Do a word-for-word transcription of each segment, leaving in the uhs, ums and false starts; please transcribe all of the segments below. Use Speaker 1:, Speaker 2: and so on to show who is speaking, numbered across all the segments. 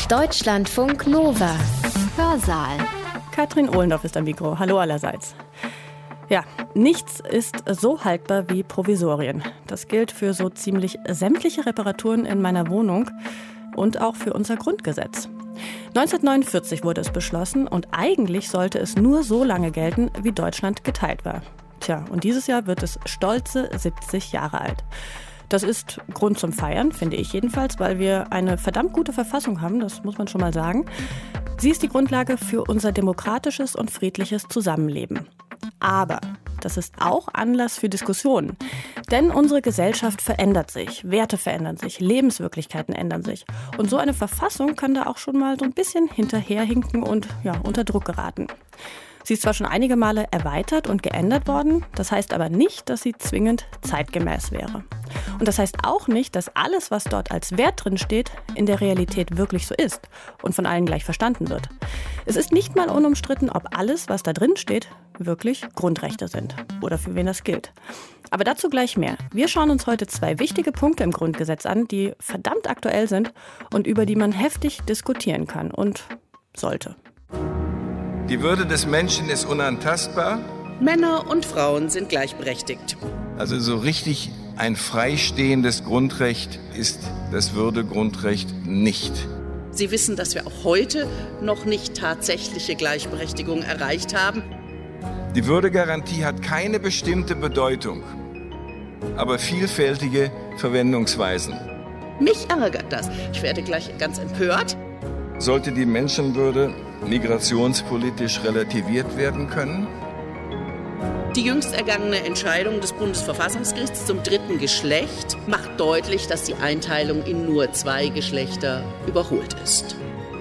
Speaker 1: Deutschlandfunk Nova. Hörsaal.
Speaker 2: Katrin Ohlendorf ist am Mikro. Hallo allerseits. Ja, nichts ist so haltbar wie Provisorien. Das gilt für so ziemlich sämtliche Reparaturen in meiner Wohnung und auch für unser Grundgesetz. neunzehnhundertneunundvierzig wurde es beschlossen und eigentlich sollte es nur so lange gelten, wie Deutschland geteilt war. Tja, und dieses Jahr wird es stolze siebzig Jahre alt. Das ist Grund zum Feiern, finde ich jedenfalls, weil wir eine verdammt gute Verfassung haben, das muss man schon mal sagen. Sie ist die Grundlage für unser demokratisches und friedliches Zusammenleben. Aber das ist auch Anlass für Diskussionen. Denn unsere Gesellschaft verändert sich, Werte verändern sich, Lebenswirklichkeiten ändern sich. Und so eine Verfassung kann da auch schon mal so ein bisschen hinterherhinken und ja, unter Druck geraten. Sie ist zwar schon einige Male erweitert und geändert worden, das heißt aber nicht, dass sie zwingend zeitgemäß wäre. Und das heißt auch nicht, dass alles, was dort als Wert drin steht, in der Realität wirklich so ist und von allen gleich verstanden wird. Es ist nicht mal unumstritten, ob alles, was da drin steht, wirklich Grundrechte sind oder für wen das gilt. Aber dazu gleich mehr. Wir schauen uns heute zwei wichtige Punkte im Grundgesetz an, die verdammt aktuell sind und über die man heftig diskutieren kann und sollte.
Speaker 3: Die Würde des Menschen ist unantastbar.
Speaker 4: Männer und Frauen sind gleichberechtigt.
Speaker 3: Also so richtig ein freistehendes Grundrecht ist das Würdegrundrecht nicht.
Speaker 4: Sie wissen, dass wir auch heute noch nicht tatsächliche Gleichberechtigung erreicht haben.
Speaker 3: Die Würdegarantie hat keine bestimmte Bedeutung, aber vielfältige Verwendungsweisen.
Speaker 4: Mich ärgert das. Ich werde gleich ganz empört.
Speaker 3: Sollte die Menschenwürde migrationspolitisch relativiert werden können?
Speaker 4: Die jüngst ergangene Entscheidung des Bundesverfassungsgerichts zum dritten Geschlecht macht deutlich, dass die Einteilung in nur zwei Geschlechter überholt ist.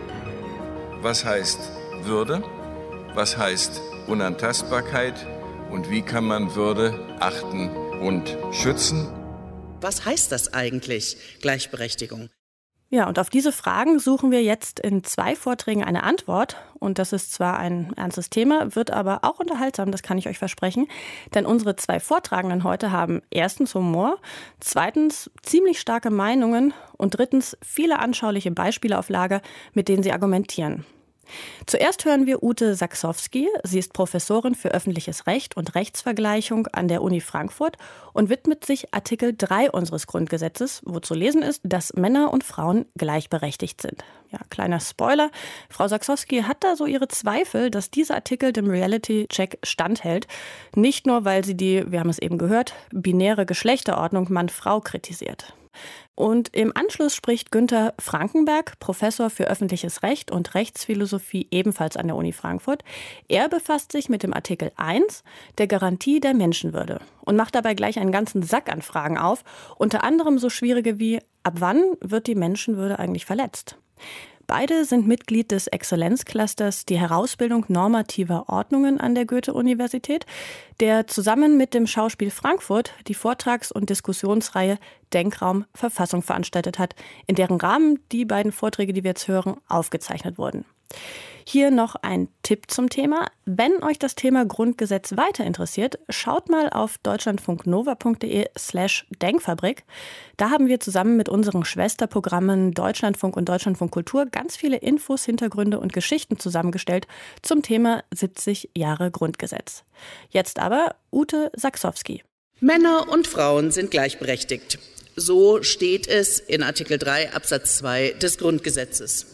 Speaker 3: Was heißt Würde? Was heißt Unantastbarkeit? Und wie kann man Würde achten und schützen?
Speaker 4: Was heißt das eigentlich, Gleichberechtigung?
Speaker 2: Ja, und auf diese Fragen suchen wir jetzt in zwei Vorträgen eine Antwort. Und das ist zwar ein ernstes Thema, wird aber auch unterhaltsam, das kann ich euch versprechen. Denn unsere zwei Vortragenden heute haben erstens Humor, zweitens ziemlich starke Meinungen und drittens viele anschauliche Beispiele auf Lager, mit denen sie argumentieren. Zuerst hören wir Ute Saksowski. Sie ist Professorin für öffentliches Recht und Rechtsvergleichung an der Uni Frankfurt und widmet sich Artikel drei unseres Grundgesetzes, wo zu lesen ist, dass Männer und Frauen gleichberechtigt sind. Ja, kleiner Spoiler. Frau Saksowski hat da so ihre Zweifel, dass dieser Artikel dem Reality-Check standhält. Nicht nur, weil sie die, wir haben es eben gehört, binäre Geschlechterordnung Mann-Frau kritisiert. Und im Anschluss spricht Günther Frankenberg, Professor für öffentliches Recht und Rechtsphilosophie ebenfalls an der Uni Frankfurt. Er befasst sich mit dem Artikel eins der Garantie der Menschenwürde und macht dabei gleich einen ganzen Sack an Fragen auf, unter anderem so schwierige wie, ab wann wird die Menschenwürde eigentlich verletzt? Beide sind Mitglied des Exzellenzclusters die Herausbildung normativer Ordnungen an der Goethe-Universität, der zusammen mit dem Schauspiel Frankfurt die Vortrags- und Diskussionsreihe Denkraum Verfassung veranstaltet hat, in deren Rahmen die beiden Vorträge, die wir jetzt hören, aufgezeichnet wurden. Hier noch ein Tipp zum Thema. Wenn euch das Thema Grundgesetz weiter interessiert, schaut mal auf deutschlandfunknova.de slash Denkfabrik. Da haben wir zusammen mit unseren Schwesterprogrammen Deutschlandfunk und Deutschlandfunk Kultur ganz viele Infos, Hintergründe und Geschichten zusammengestellt zum Thema siebzig Jahre Grundgesetz. Jetzt aber Ute Saksowski.
Speaker 4: Männer und Frauen sind gleichberechtigt. So steht es in Artikel drei Absatz zwei des Grundgesetzes.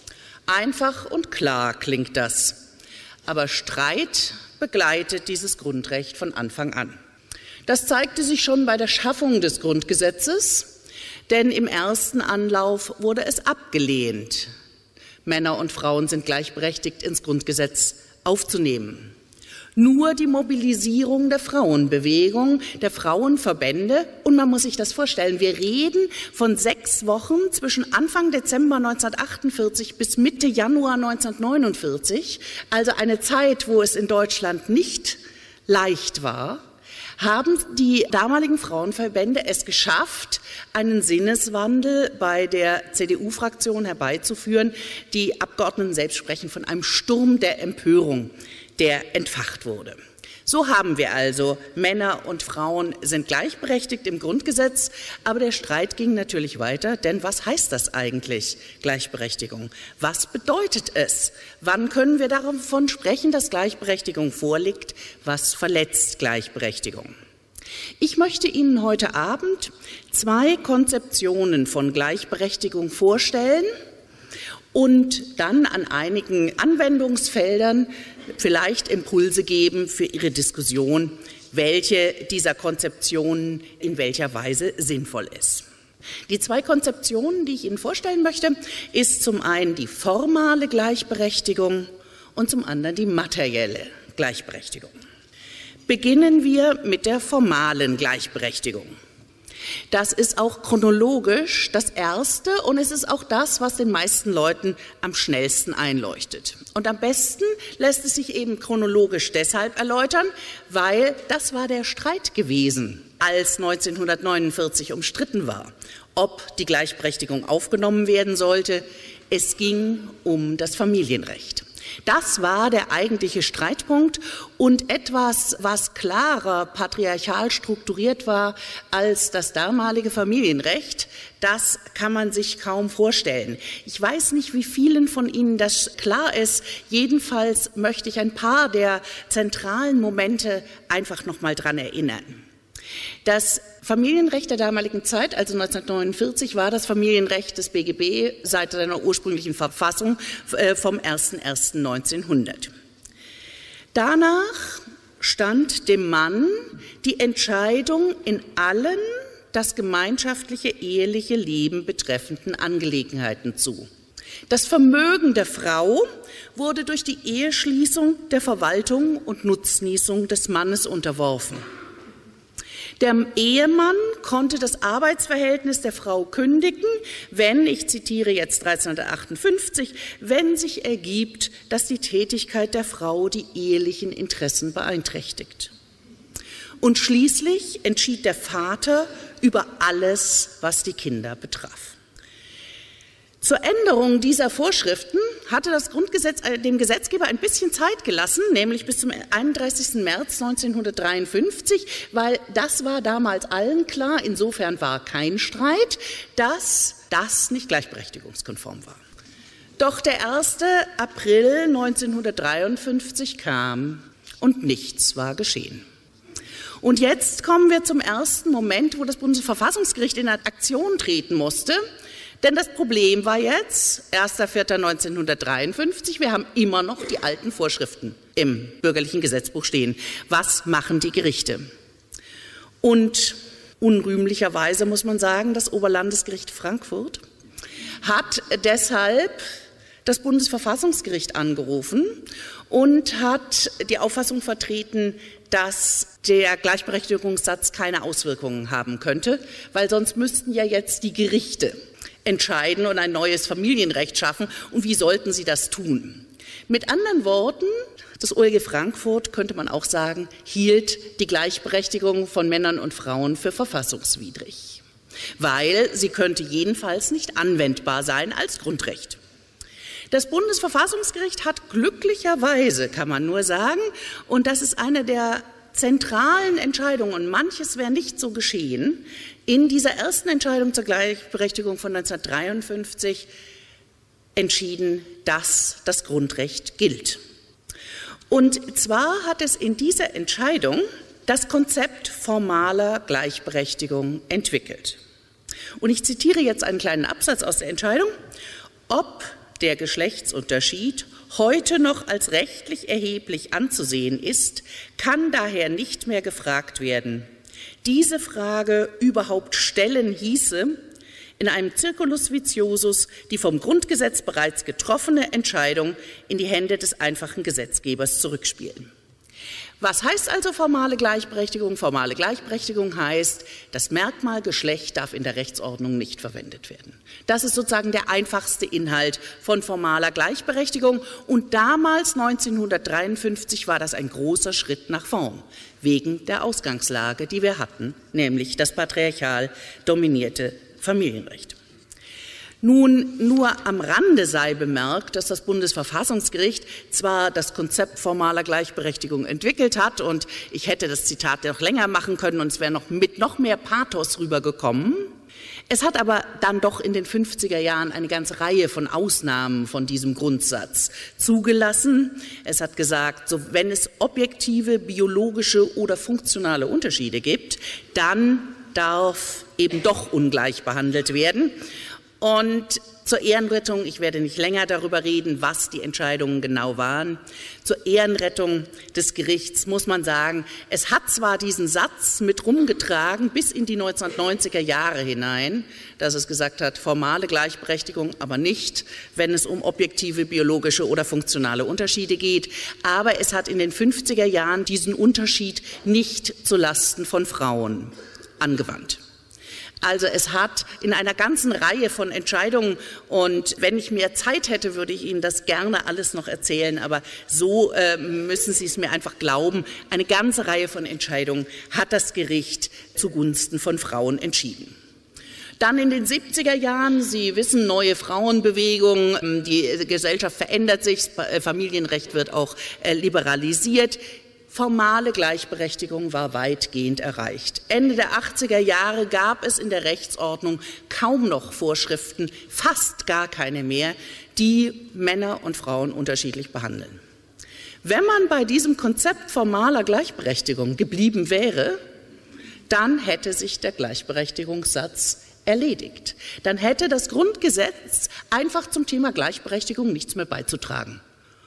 Speaker 4: Einfach und klar klingt das, aber Streit begleitet dieses Grundrecht von Anfang an. Das zeigte sich schon bei der Schaffung des Grundgesetzes, denn im ersten Anlauf wurde es abgelehnt, Männer und Frauen sind gleichberechtigt ins Grundgesetz aufzunehmen. Nur die Mobilisierung der Frauenbewegung, der Frauenverbände, und man muss sich das vorstellen, wir reden von sechs Wochen zwischen Anfang Dezember neunzehnhundertachtundvierzig bis Mitte Januar neunzehnhundertneunundvierzig, also eine Zeit, wo es in Deutschland nicht leicht war, haben die damaligen Frauenverbände es geschafft, einen Sinneswandel bei der C D U-Fraktion herbeizuführen. Die Abgeordneten selbst sprechen von einem Sturm der Empörung, der entfacht wurde. So haben wir also, Männer und Frauen sind gleichberechtigt im Grundgesetz, aber der Streit ging natürlich weiter, denn was heißt das eigentlich, Gleichberechtigung? Was bedeutet es? Wann können wir davon sprechen, dass Gleichberechtigung vorliegt? Was verletzt Gleichberechtigung? Ich möchte Ihnen heute Abend zwei Konzeptionen von Gleichberechtigung vorstellen und dann an einigen Anwendungsfeldern vielleicht Impulse geben für Ihre Diskussion, welche dieser Konzeptionen in welcher Weise sinnvoll ist. Die zwei Konzeptionen, die ich Ihnen vorstellen möchte, ist zum einen die formale Gleichberechtigung und zum anderen die materielle Gleichberechtigung. Beginnen wir mit der formalen Gleichberechtigung. Das ist auch chronologisch das Erste und es ist auch das, was den meisten Leuten am schnellsten einleuchtet. Und am besten lässt es sich eben chronologisch deshalb erläutern, weil das war der Streit gewesen, als neunzehnhundertneunundvierzig umstritten war, ob die Gleichberechtigung aufgenommen werden sollte. Es ging um das Familienrecht. Das war der eigentliche Streitpunkt und etwas, was klarer patriarchal strukturiert war als das damalige Familienrecht, das kann man sich kaum vorstellen. Ich weiß nicht, wie vielen von Ihnen das klar ist. Jedenfalls möchte ich ein paar der zentralen Momente einfach noch mal dran erinnern. Das Familienrecht der damaligen Zeit, also neunzehnhundertneunundvierzig, war das Familienrecht des B G B seit seiner ursprünglichen Verfassung vom ersten ersten neunzehnhundert. Danach stand dem Mann die Entscheidung in allen das gemeinschaftliche eheliche Leben betreffenden Angelegenheiten zu. Das Vermögen der Frau wurde durch die Eheschließung der Verwaltung und Nutznießung des Mannes unterworfen. Der Ehemann konnte das Arbeitsverhältnis der Frau kündigen, wenn, ich zitiere jetzt dreizehnhundertachtundfünfzig, wenn sich ergibt, dass die Tätigkeit der Frau die ehelichen Interessen beeinträchtigt. Und schließlich entschied der Vater über alles, was die Kinder betraf. Zur Änderung dieser Vorschriften hatte das Grundgesetz dem Gesetzgeber ein bisschen Zeit gelassen, nämlich bis zum einunddreißigsten März neunzehnhundertdreiundfünfzig, weil das war damals allen klar, insofern war kein Streit, dass das nicht gleichberechtigungskonform war. Doch der erste April neunzehnhundertdreiundfünfzig kam und nichts war geschehen. Und jetzt kommen wir zum ersten Moment, wo das Bundesverfassungsgericht in Aktion treten musste. Denn das Problem war jetzt, erster vierter neunzehnhundertdreiundfünfzig, wir haben immer noch die alten Vorschriften im bürgerlichen Gesetzbuch stehen. Was machen die Gerichte? Und unrühmlicherweise muss man sagen, das Oberlandesgericht Frankfurt hat deshalb das Bundesverfassungsgericht angerufen und hat die Auffassung vertreten, dass der Gleichberechtigungssatz keine Auswirkungen haben könnte, weil sonst müssten ja jetzt die Gerichte entscheiden und ein neues Familienrecht schaffen. Und wie sollten sie das tun? Mit anderen Worten, das O L G Frankfurt, könnte man auch sagen, hielt die Gleichberechtigung von Männern und Frauen für verfassungswidrig, weil sie könnte jedenfalls nicht anwendbar sein als Grundrecht. Das Bundesverfassungsgericht hat glücklicherweise, kann man nur sagen, und das ist eine der zentralen Entscheidungen, und manches wäre nicht so geschehen, in dieser ersten Entscheidung zur Gleichberechtigung von neunzehnhundertdreiundfünfzig entschieden, dass das Grundrecht gilt. Und zwar hat es in dieser Entscheidung das Konzept formaler Gleichberechtigung entwickelt. Und ich zitiere jetzt einen kleinen Absatz aus der Entscheidung. Ob der Geschlechtsunterschied heute noch als rechtlich erheblich anzusehen ist, kann daher nicht mehr gefragt werden. Diese Frage überhaupt stellen hieße, in einem Circulus viciosus die vom Grundgesetz bereits getroffene Entscheidung in die Hände des einfachen Gesetzgebers zurückspielen. Was heißt also formale Gleichberechtigung? Formale Gleichberechtigung heißt, das Merkmal Geschlecht darf in der Rechtsordnung nicht verwendet werden. Das ist sozusagen der einfachste Inhalt von formaler Gleichberechtigung. Und damals, neunzehnhundertdreiundfünfzig, war das ein großer Schritt nach vorn, wegen der Ausgangslage, die wir hatten, nämlich das patriarchal dominierte Familienrecht. Nun, nur am Rande sei bemerkt, dass das Bundesverfassungsgericht zwar das Konzept formaler Gleichberechtigung entwickelt hat, und ich hätte das Zitat noch länger machen können und es wäre noch mit noch mehr Pathos rübergekommen. Es hat aber dann doch in den fünfziger Jahren eine ganze Reihe von Ausnahmen von diesem Grundsatz zugelassen. Es hat gesagt, so, wenn es objektive, biologische oder funktionale Unterschiede gibt, dann darf eben doch ungleich behandelt werden. Und zur Ehrenrettung, ich werde nicht länger darüber reden, was die Entscheidungen genau waren, zur Ehrenrettung des Gerichts muss man sagen, es hat zwar diesen Satz mit rumgetragen bis in die neunzehnhundertneunziger Jahre hinein, dass es gesagt hat, formale Gleichberechtigung, aber nicht, wenn es um objektive, biologische oder funktionale Unterschiede geht. Aber es hat in den fünfziger Jahren diesen Unterschied nicht zulasten von Frauen angewandt. Also es hat in einer ganzen Reihe von Entscheidungen, und wenn ich mehr Zeit hätte, würde ich Ihnen das gerne alles noch erzählen, aber so äh, müssen Sie es mir einfach glauben, eine ganze Reihe von Entscheidungen hat das Gericht zugunsten von Frauen entschieden. Dann in den siebziger Jahren, Sie wissen, neue Frauenbewegung, die Gesellschaft verändert sich, Familienrecht wird auch äh, liberalisiert. Formale Gleichberechtigung war weitgehend erreicht. Ende der achtziger Jahre gab es in der Rechtsordnung kaum noch Vorschriften, fast gar keine mehr, die Männer und Frauen unterschiedlich behandeln. Wenn man bei diesem Konzept formaler Gleichberechtigung geblieben wäre, dann hätte sich der Gleichberechtigungssatz erledigt. Dann hätte das Grundgesetz einfach zum Thema Gleichberechtigung nichts mehr beizutragen.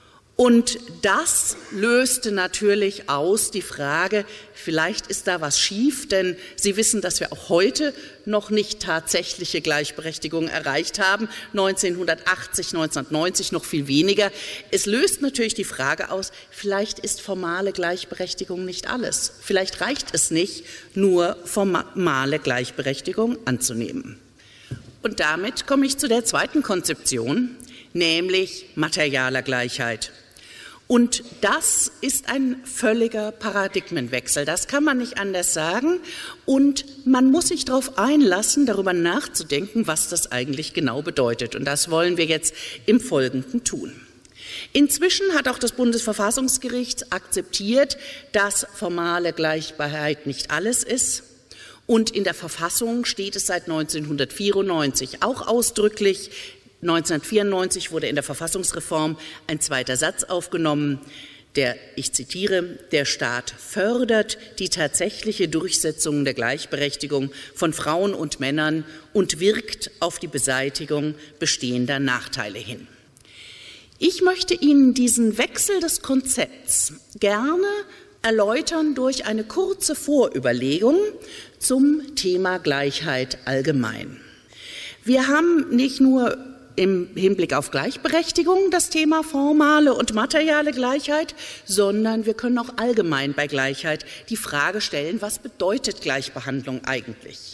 Speaker 4: Und das löste natürlich aus die Frage, vielleicht ist da was schief, denn Sie wissen, dass wir auch heute noch nicht tatsächliche Gleichberechtigung erreicht haben, neunzehnhundertachtzig, neunzehnhundertneunzig noch viel weniger. Es löst natürlich die Frage aus, vielleicht ist formale Gleichberechtigung nicht alles. Vielleicht reicht es nicht, nur formale Gleichberechtigung anzunehmen. Und damit komme ich zu der zweiten Konzeption, nämlich materialer Gleichheit. Und das ist ein völliger Paradigmenwechsel. Das kann man nicht anders sagen. Und man muss sich darauf einlassen, darüber nachzudenken, was das eigentlich genau bedeutet. Und das wollen wir jetzt im Folgenden tun. Inzwischen hat auch das Bundesverfassungsgericht akzeptiert, dass formale Gleichheit nicht alles ist. Und in der Verfassung steht es seit neunzehnhundertvierundneunzig auch ausdrücklich. neunzehnhundertvierundneunzig wurde in der Verfassungsreform ein zweiter Satz aufgenommen, der, ich zitiere, der Staat fördert die tatsächliche Durchsetzung der Gleichberechtigung von Frauen und Männern und wirkt auf die Beseitigung bestehender Nachteile hin. Ich möchte Ihnen diesen Wechsel des Konzepts gerne erläutern durch eine kurze Vorüberlegung zum Thema Gleichheit allgemein. Wir haben nicht nur im Hinblick auf Gleichberechtigung das Thema formale und materiale Gleichheit, sondern wir können auch allgemein bei Gleichheit die Frage stellen, was bedeutet Gleichbehandlung eigentlich?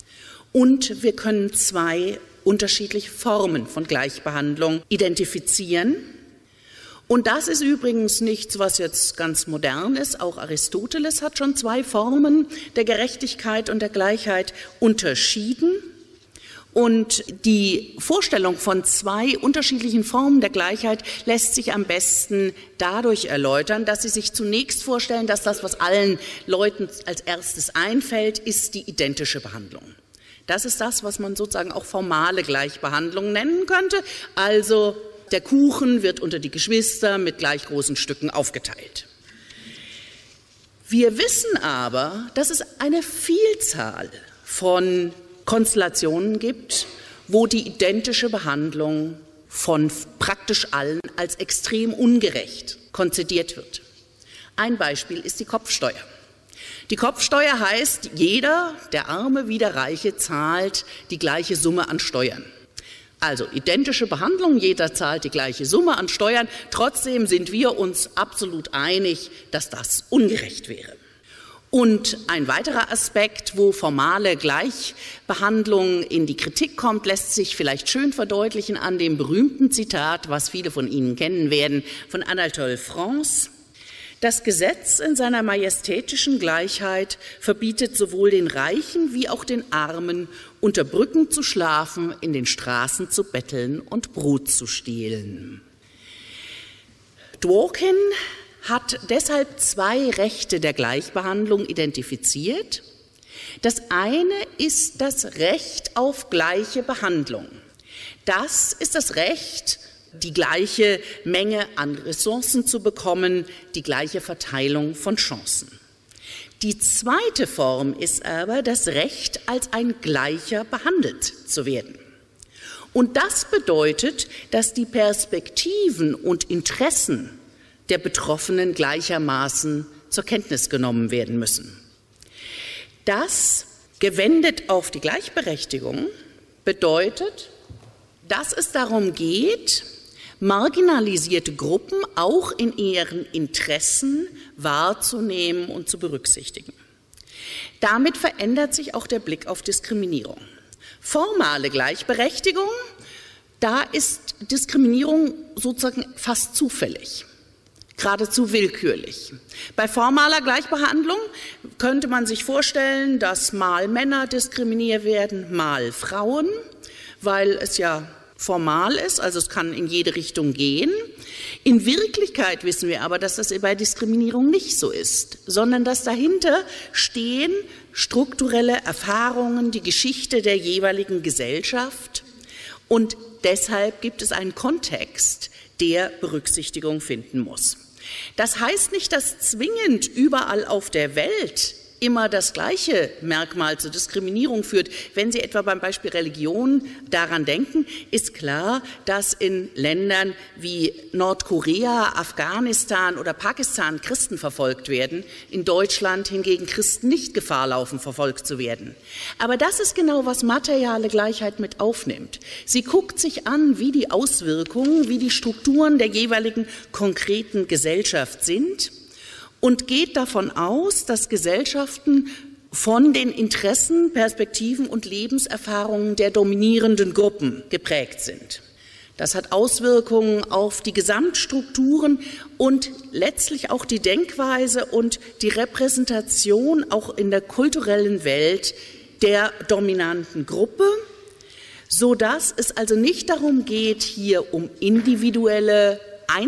Speaker 4: Und wir können zwei unterschiedliche Formen von Gleichbehandlung identifizieren. Und das ist übrigens nichts, was jetzt ganz modern ist. Auch Aristoteles hat schon zwei Formen der Gerechtigkeit und der Gleichheit unterschieden. Und die Vorstellung von zwei unterschiedlichen Formen der Gleichheit lässt sich am besten dadurch erläutern, dass Sie sich zunächst vorstellen, dass das, was allen Leuten als erstes einfällt, ist die identische Behandlung. Das ist das, was man sozusagen auch formale Gleichbehandlung nennen könnte. Also der Kuchen wird unter die Geschwister mit gleich großen Stücken aufgeteilt. Wir wissen aber, dass es eine Vielzahl von Konstellationen gibt, wo die identische Behandlung von praktisch allen als extrem ungerecht konzidiert wird. Ein Beispiel ist die Kopfsteuer. Die Kopfsteuer heißt, jeder, der Arme wie der Reiche, zahlt die gleiche Summe an Steuern. Also identische Behandlung, jeder zahlt die gleiche Summe an Steuern. Trotzdem sind wir uns absolut einig, dass das ungerecht wäre. Und ein weiterer Aspekt, wo formale Gleichbehandlung in die Kritik kommt, lässt sich vielleicht schön verdeutlichen an dem berühmten Zitat, was viele von Ihnen kennen werden, von Anatole France. Das Gesetz in seiner majestätischen Gleichheit verbietet sowohl den Reichen wie auch den Armen, unter Brücken zu schlafen, in den Straßen zu betteln und Brot zu stehlen. Dworkin hat deshalb zwei Rechte der Gleichbehandlung identifiziert. Das eine ist das Recht auf gleiche Behandlung. Das ist das Recht, die gleiche Menge an Ressourcen zu bekommen, die gleiche Verteilung von Chancen. Die zweite Form ist aber das Recht, als ein Gleicher behandelt zu werden. Und das bedeutet, dass die Perspektiven und Interessen der Betroffenen gleichermaßen zur Kenntnis genommen werden müssen. Das, gewendet auf die Gleichberechtigung, bedeutet, dass es darum geht, marginalisierte Gruppen auch in ihren Interessen wahrzunehmen und zu berücksichtigen. Damit verändert sich auch der Blick auf Diskriminierung. Formale Gleichberechtigung, da ist Diskriminierung sozusagen fast zufällig, geradezu willkürlich. Bei formaler Gleichbehandlung könnte man sich vorstellen, dass mal Männer diskriminiert werden, mal Frauen, weil es ja formal ist, also es kann in jede Richtung gehen. In Wirklichkeit wissen wir aber, dass das bei Diskriminierung nicht so ist, sondern dass dahinter stehen strukturelle Erfahrungen, die Geschichte der jeweiligen Gesellschaft, und deshalb gibt es einen Kontext, der Berücksichtigung finden muss. Das heißt nicht, dass zwingend überall auf der Welt immer das gleiche Merkmal zur Diskriminierung führt. Wenn Sie etwa beim Beispiel Religion daran denken, ist klar, dass in Ländern wie Nordkorea, Afghanistan oder Pakistan Christen verfolgt werden, in Deutschland hingegen Christen nicht Gefahr laufen, verfolgt zu werden. Aber das ist genau, was materiale Gleichheit mit aufnimmt. Sie guckt sich an, wie die Auswirkungen, wie die Strukturen der jeweiligen konkreten Gesellschaft sind, und geht davon aus, dass Gesellschaften von den Interessen, Perspektiven und Lebenserfahrungen der dominierenden Gruppen geprägt sind. Das hat Auswirkungen auf die Gesamtstrukturen und letztlich auch die Denkweise und die Repräsentation auch in der kulturellen Welt der dominanten Gruppe, sodass es also nicht darum geht, hier um individuelle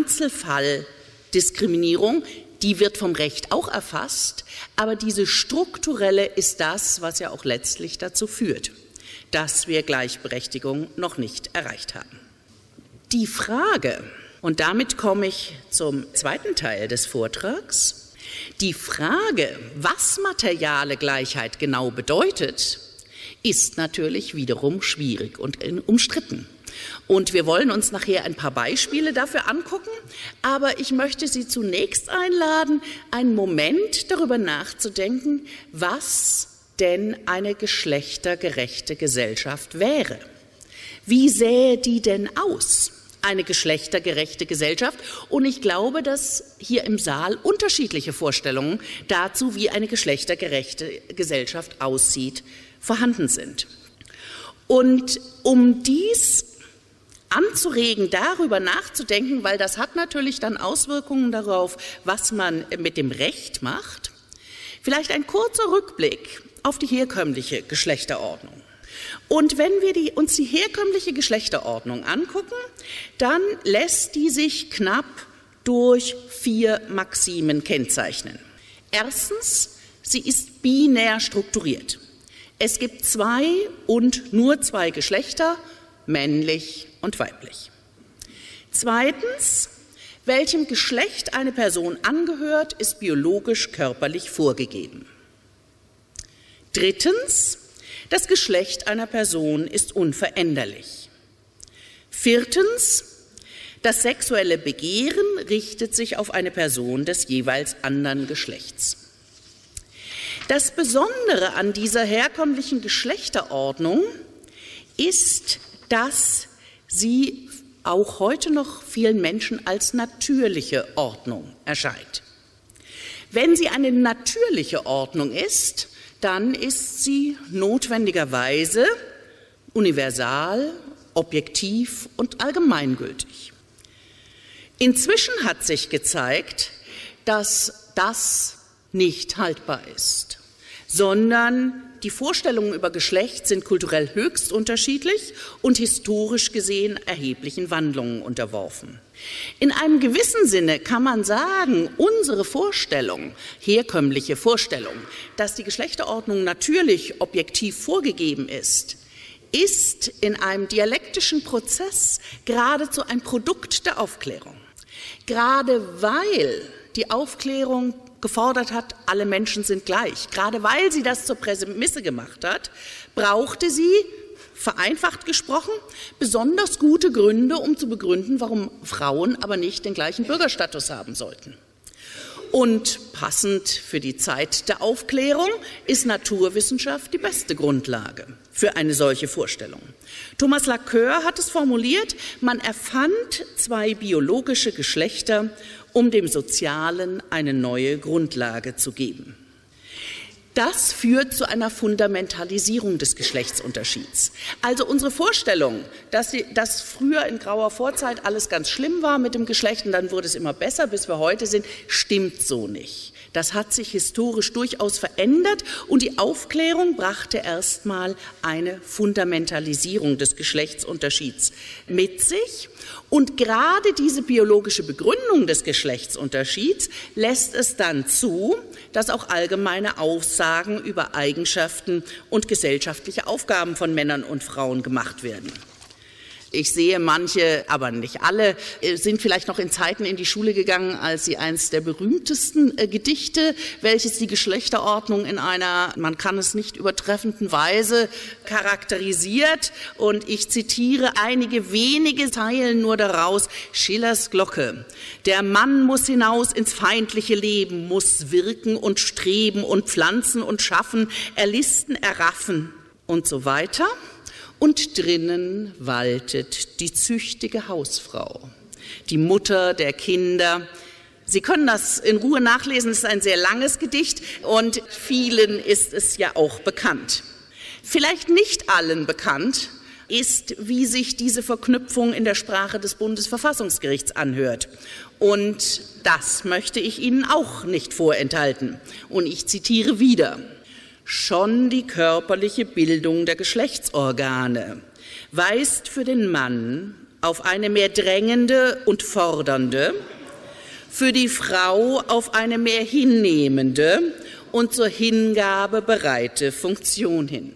Speaker 4: Einzelfalldiskriminierung. Die wird vom Recht auch erfasst, aber diese strukturelle ist das, was ja auch letztlich dazu führt, dass wir Gleichberechtigung noch nicht erreicht haben. Die Frage, und damit komme ich zum zweiten Teil des Vortrags, die Frage, was materiale Gleichheit genau bedeutet, ist natürlich wiederum schwierig und umstritten. Und wir wollen uns nachher ein paar Beispiele dafür angucken, aber ich möchte Sie zunächst einladen, einen Moment darüber nachzudenken, was denn eine geschlechtergerechte Gesellschaft wäre. Wie sähe die denn aus, eine geschlechtergerechte Gesellschaft? Und ich glaube, dass hier im Saal unterschiedliche Vorstellungen dazu, wie eine geschlechtergerechte Gesellschaft aussieht, vorhanden sind. Und um dies anzuregen, darüber nachzudenken, weil das hat natürlich dann Auswirkungen darauf, was man mit dem Recht macht. Vielleicht ein kurzer Rückblick auf die herkömmliche Geschlechterordnung. Und wenn wir die, uns die herkömmliche Geschlechterordnung angucken, dann lässt die sich knapp durch vier Maximen kennzeichnen. Erstens, sie ist binär strukturiert. Es gibt zwei und nur zwei Geschlechter, männlich und weiblich. Zweitens, welchem Geschlecht eine Person angehört, ist biologisch körperlich vorgegeben. Drittens, das Geschlecht einer Person ist unveränderlich. Viertens, das sexuelle Begehren richtet sich auf eine Person des jeweils anderen Geschlechts. Das Besondere an dieser herkömmlichen Geschlechterordnung ist, dass sie auch heute noch vielen Menschen als natürliche Ordnung erscheint. Wenn sie eine natürliche Ordnung ist, dann ist sie notwendigerweise universal, objektiv und allgemeingültig. Inzwischen hat sich gezeigt, dass das nicht haltbar ist, sondern die Vorstellungen über Geschlecht sind kulturell höchst unterschiedlich und historisch gesehen erheblichen Wandlungen unterworfen. In einem gewissen Sinne kann man sagen, unsere Vorstellung, herkömmliche Vorstellung, dass die Geschlechterordnung natürlich objektiv vorgegeben ist, ist in einem dialektischen Prozess geradezu ein Produkt der Aufklärung. Gerade weil die Aufklärung gefordert hat, alle Menschen sind gleich. Gerade weil sie das zur Prämisse gemacht hat, brauchte sie, vereinfacht gesprochen, besonders gute Gründe, um zu begründen, warum Frauen aber nicht den gleichen Bürgerstatus haben sollten. Und passend für die Zeit der Aufklärung ist Naturwissenschaft die beste Grundlage für eine solche Vorstellung. Thomas Laqueur hat es formuliert, man erfand zwei biologische Geschlechter, um dem Sozialen eine neue Grundlage zu geben. Das führt zu einer Fundamentalisierung des Geschlechtsunterschieds. Also unsere Vorstellung, dass, die, dass früher in grauer Vorzeit alles ganz schlimm war mit dem Geschlecht und dann wurde es immer besser, bis wir heute sind, stimmt so nicht. Das hat sich historisch durchaus verändert und die Aufklärung brachte erstmal eine Fundamentalisierung des Geschlechtsunterschieds mit sich. Und gerade diese biologische Begründung des Geschlechtsunterschieds lässt es dann zu, dass auch allgemeine Aussagen über Eigenschaften und gesellschaftliche Aufgaben von Männern und Frauen gemacht werden. Ich sehe manche, aber nicht alle, sind vielleicht noch in Zeiten in die Schule gegangen, als sie eines der berühmtesten Gedichte, welches die Geschlechterordnung in einer, man kann es nicht übertreffenden Weise charakterisiert. Und ich zitiere einige wenige Zeilen nur daraus, Schillers Glocke. Der Mann muss hinaus ins feindliche Leben, muss wirken und streben und pflanzen und schaffen, erlisten, erraffen und so weiter. Und drinnen waltet die züchtige Hausfrau, die Mutter der Kinder. Sie können das in Ruhe nachlesen, es ist ein sehr langes Gedicht und vielen ist es ja auch bekannt. Vielleicht nicht allen bekannt ist, wie sich diese Verknüpfung in der Sprache des Bundesverfassungsgerichts anhört. Und das möchte ich Ihnen auch nicht vorenthalten. Und ich zitiere wieder. Schon die körperliche Bildung der Geschlechtsorgane weist für den Mann auf eine mehr drängende und fordernde, für die Frau auf eine mehr hinnehmende und zur Hingabe bereite Funktion hin.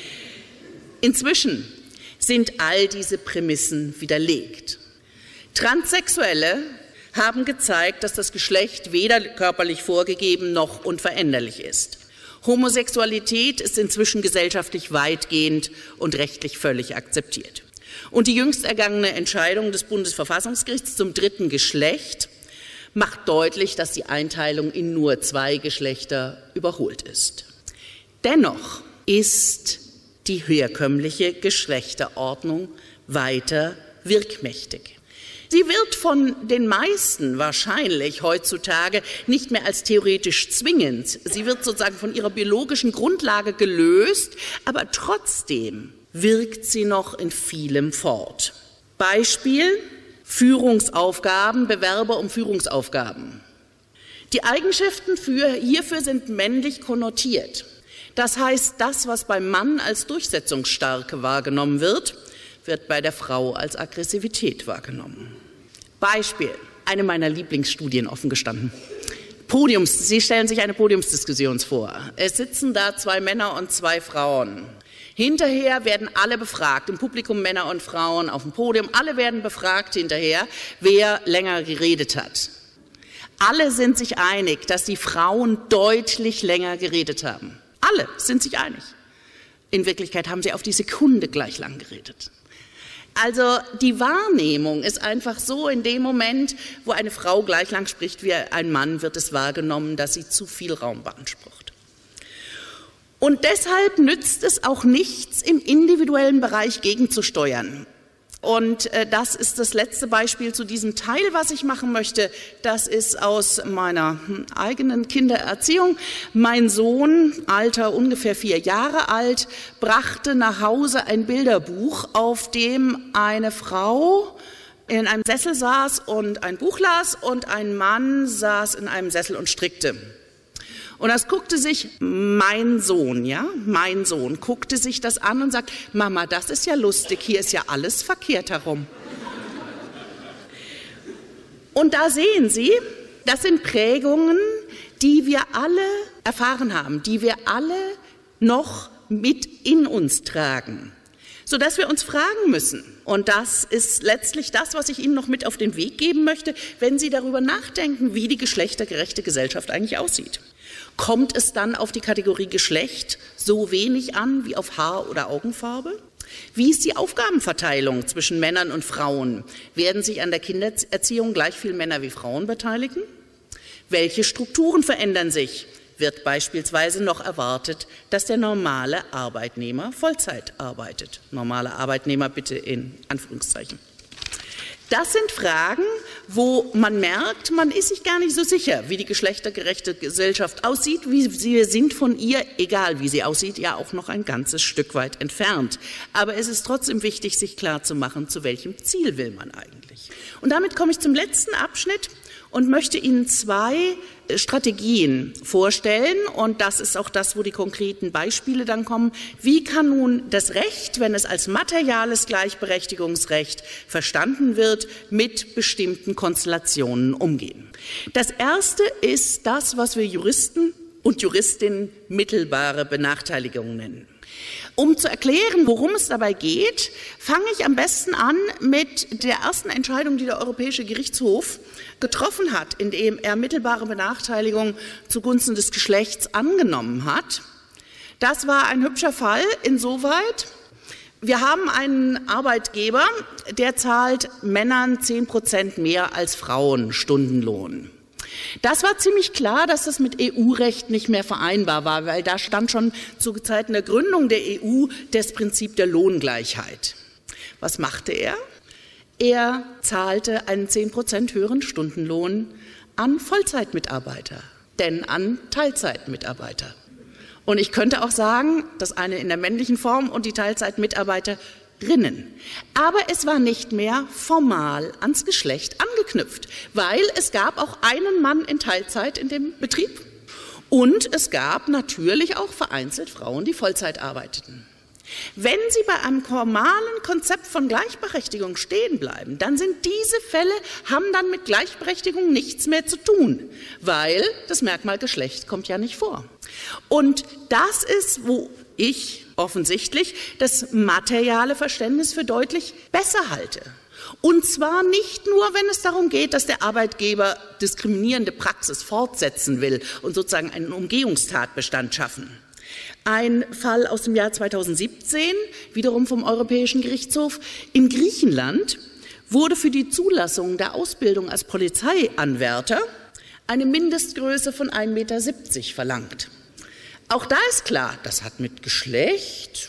Speaker 4: Inzwischen sind all diese Prämissen widerlegt. Transsexuelle haben gezeigt, dass das Geschlecht weder körperlich vorgegeben noch unveränderlich ist. Homosexualität ist inzwischen gesellschaftlich weitgehend und rechtlich völlig akzeptiert. Und die jüngst ergangene Entscheidung des Bundesverfassungsgerichts zum dritten Geschlecht macht deutlich, dass die Einteilung in nur zwei Geschlechter überholt ist. Dennoch ist die herkömmliche Geschlechterordnung weiter wirkmächtig. Sie wird von den meisten wahrscheinlich heutzutage nicht mehr als theoretisch zwingend. Sie wird sozusagen von ihrer biologischen Grundlage gelöst, aber trotzdem wirkt sie noch in vielem fort. Beispiel: Führungsaufgaben, Bewerber um Führungsaufgaben. Die Eigenschaften für, hierfür sind männlich konnotiert. Das heißt, das, was beim Mann als Durchsetzungsstarke wahrgenommen wird, wird bei der Frau als Aggressivität wahrgenommen. Beispiel, eine meiner Lieblingsstudien offen gestanden. Podiums, Sie stellen sich eine Podiumsdiskussion vor. Es sitzen da zwei Männer und zwei Frauen. Hinterher werden alle befragt, im Publikum Männer und Frauen, auf dem Podium, alle werden befragt hinterher, wer länger geredet hat. Alle sind sich einig, dass die Frauen deutlich länger geredet haben. Alle sind sich einig. In Wirklichkeit haben sie auf die Sekunde gleich lang geredet. Also die Wahrnehmung ist einfach so, in dem Moment, wo eine Frau gleich lang spricht wie ein Mann, wird es wahrgenommen, dass sie zu viel Raum beansprucht. Und deshalb nützt es auch nichts, im individuellen Bereich gegenzusteuern. Und äh, das ist das letzte Beispiel zu diesem Teil, was ich machen möchte. Das ist aus meiner eigenen Kindererziehung. Mein Sohn, Alter ungefähr vier Jahre alt, brachte nach Hause ein Bilderbuch, auf dem eine Frau in einem Sessel saß und ein Buch las und ein Mann saß in einem Sessel und strickte. Und das guckte sich mein Sohn, ja, mein Sohn, guckte sich das an und sagt, Mama, das ist ja lustig, hier ist ja alles verkehrt herum. Und da sehen Sie, das sind Prägungen, die wir alle erfahren haben, die wir alle noch mit in uns tragen, sodass wir uns fragen müssen. Und das ist letztlich das, was ich Ihnen noch mit auf den Weg geben möchte, wenn Sie darüber nachdenken, wie die geschlechtergerechte Gesellschaft eigentlich aussieht. Kommt es dann auf die Kategorie Geschlecht so wenig an wie auf Haar- oder Augenfarbe? Wie ist die Aufgabenverteilung zwischen Männern und Frauen? Werden sich an der Kindererziehung gleich viel Männer wie Frauen beteiligen? Welche Strukturen verändern sich? Wird beispielsweise noch erwartet, dass der normale Arbeitnehmer Vollzeit arbeitet? Normale Arbeitnehmer bitte in Anführungszeichen. Das sind Fragen, wo man merkt, man ist sich gar nicht so sicher, wie die geschlechtergerechte Gesellschaft aussieht. Wir sind von ihr, egal wie sie aussieht, ja auch noch ein ganzes Stück weit entfernt. Aber es ist trotzdem wichtig, sich klarzumachen, zu welchem Ziel will man eigentlich. Und damit komme ich zum letzten Abschnitt und möchte Ihnen zwei Strategien vorstellen. Und das ist auch das, wo die konkreten Beispiele dann kommen. Wie kann nun das Recht, wenn es als materiales Gleichberechtigungsrecht verstanden wird, mit bestimmten Konstellationen umgehen? Das erste ist das, was wir Juristen und Juristinnen mittelbare Benachteiligung nennen. Um zu erklären, worum es dabei geht, fange ich am besten an mit der ersten Entscheidung, die der Europäische Gerichtshof getroffen hat, indem er mittelbare Benachteiligung zugunsten des Geschlechts angenommen hat. Das war ein hübscher Fall insoweit. Wir haben einen Arbeitgeber, der zahlt Männern zehn Prozent mehr als Frauen Stundenlohn. Das war ziemlich klar, dass das mit E U-Recht nicht mehr vereinbar war, weil da stand schon zu Zeiten der Gründung der E U das Prinzip der Lohngleichheit. Was machte er? Er zahlte einen zehn Prozent höheren Stundenlohn an Vollzeitmitarbeiter, denn an Teilzeitmitarbeiter. Und ich könnte auch sagen, das eine in der männlichen Form und die Teilzeitmitarbeiter Rinnen. Aber es war nicht mehr formal ans Geschlecht angeknüpft, weil es gab auch einen Mann in Teilzeit in dem Betrieb und es gab natürlich auch vereinzelt Frauen, die Vollzeit arbeiteten. Wenn Sie bei einem formalen Konzept von Gleichberechtigung stehen bleiben, dann sind diese Fälle, haben dann mit Gleichberechtigung nichts mehr zu tun, weil das Merkmal Geschlecht kommt ja nicht vor. Und das ist, wo ich offensichtlich das materiale Verständnis für deutlich besser halte. Und zwar nicht nur, wenn es darum geht, dass der Arbeitgeber diskriminierende Praxis fortsetzen will und sozusagen einen Umgehungstatbestand schaffen. Ein Fall aus dem Jahr zweitausendsiebzehn, wiederum vom Europäischen Gerichtshof. In Griechenland wurde für die Zulassung der Ausbildung als Polizeianwärter eine Mindestgröße von ein Meter siebzig verlangt. Auch da ist klar, das hat mit Geschlecht,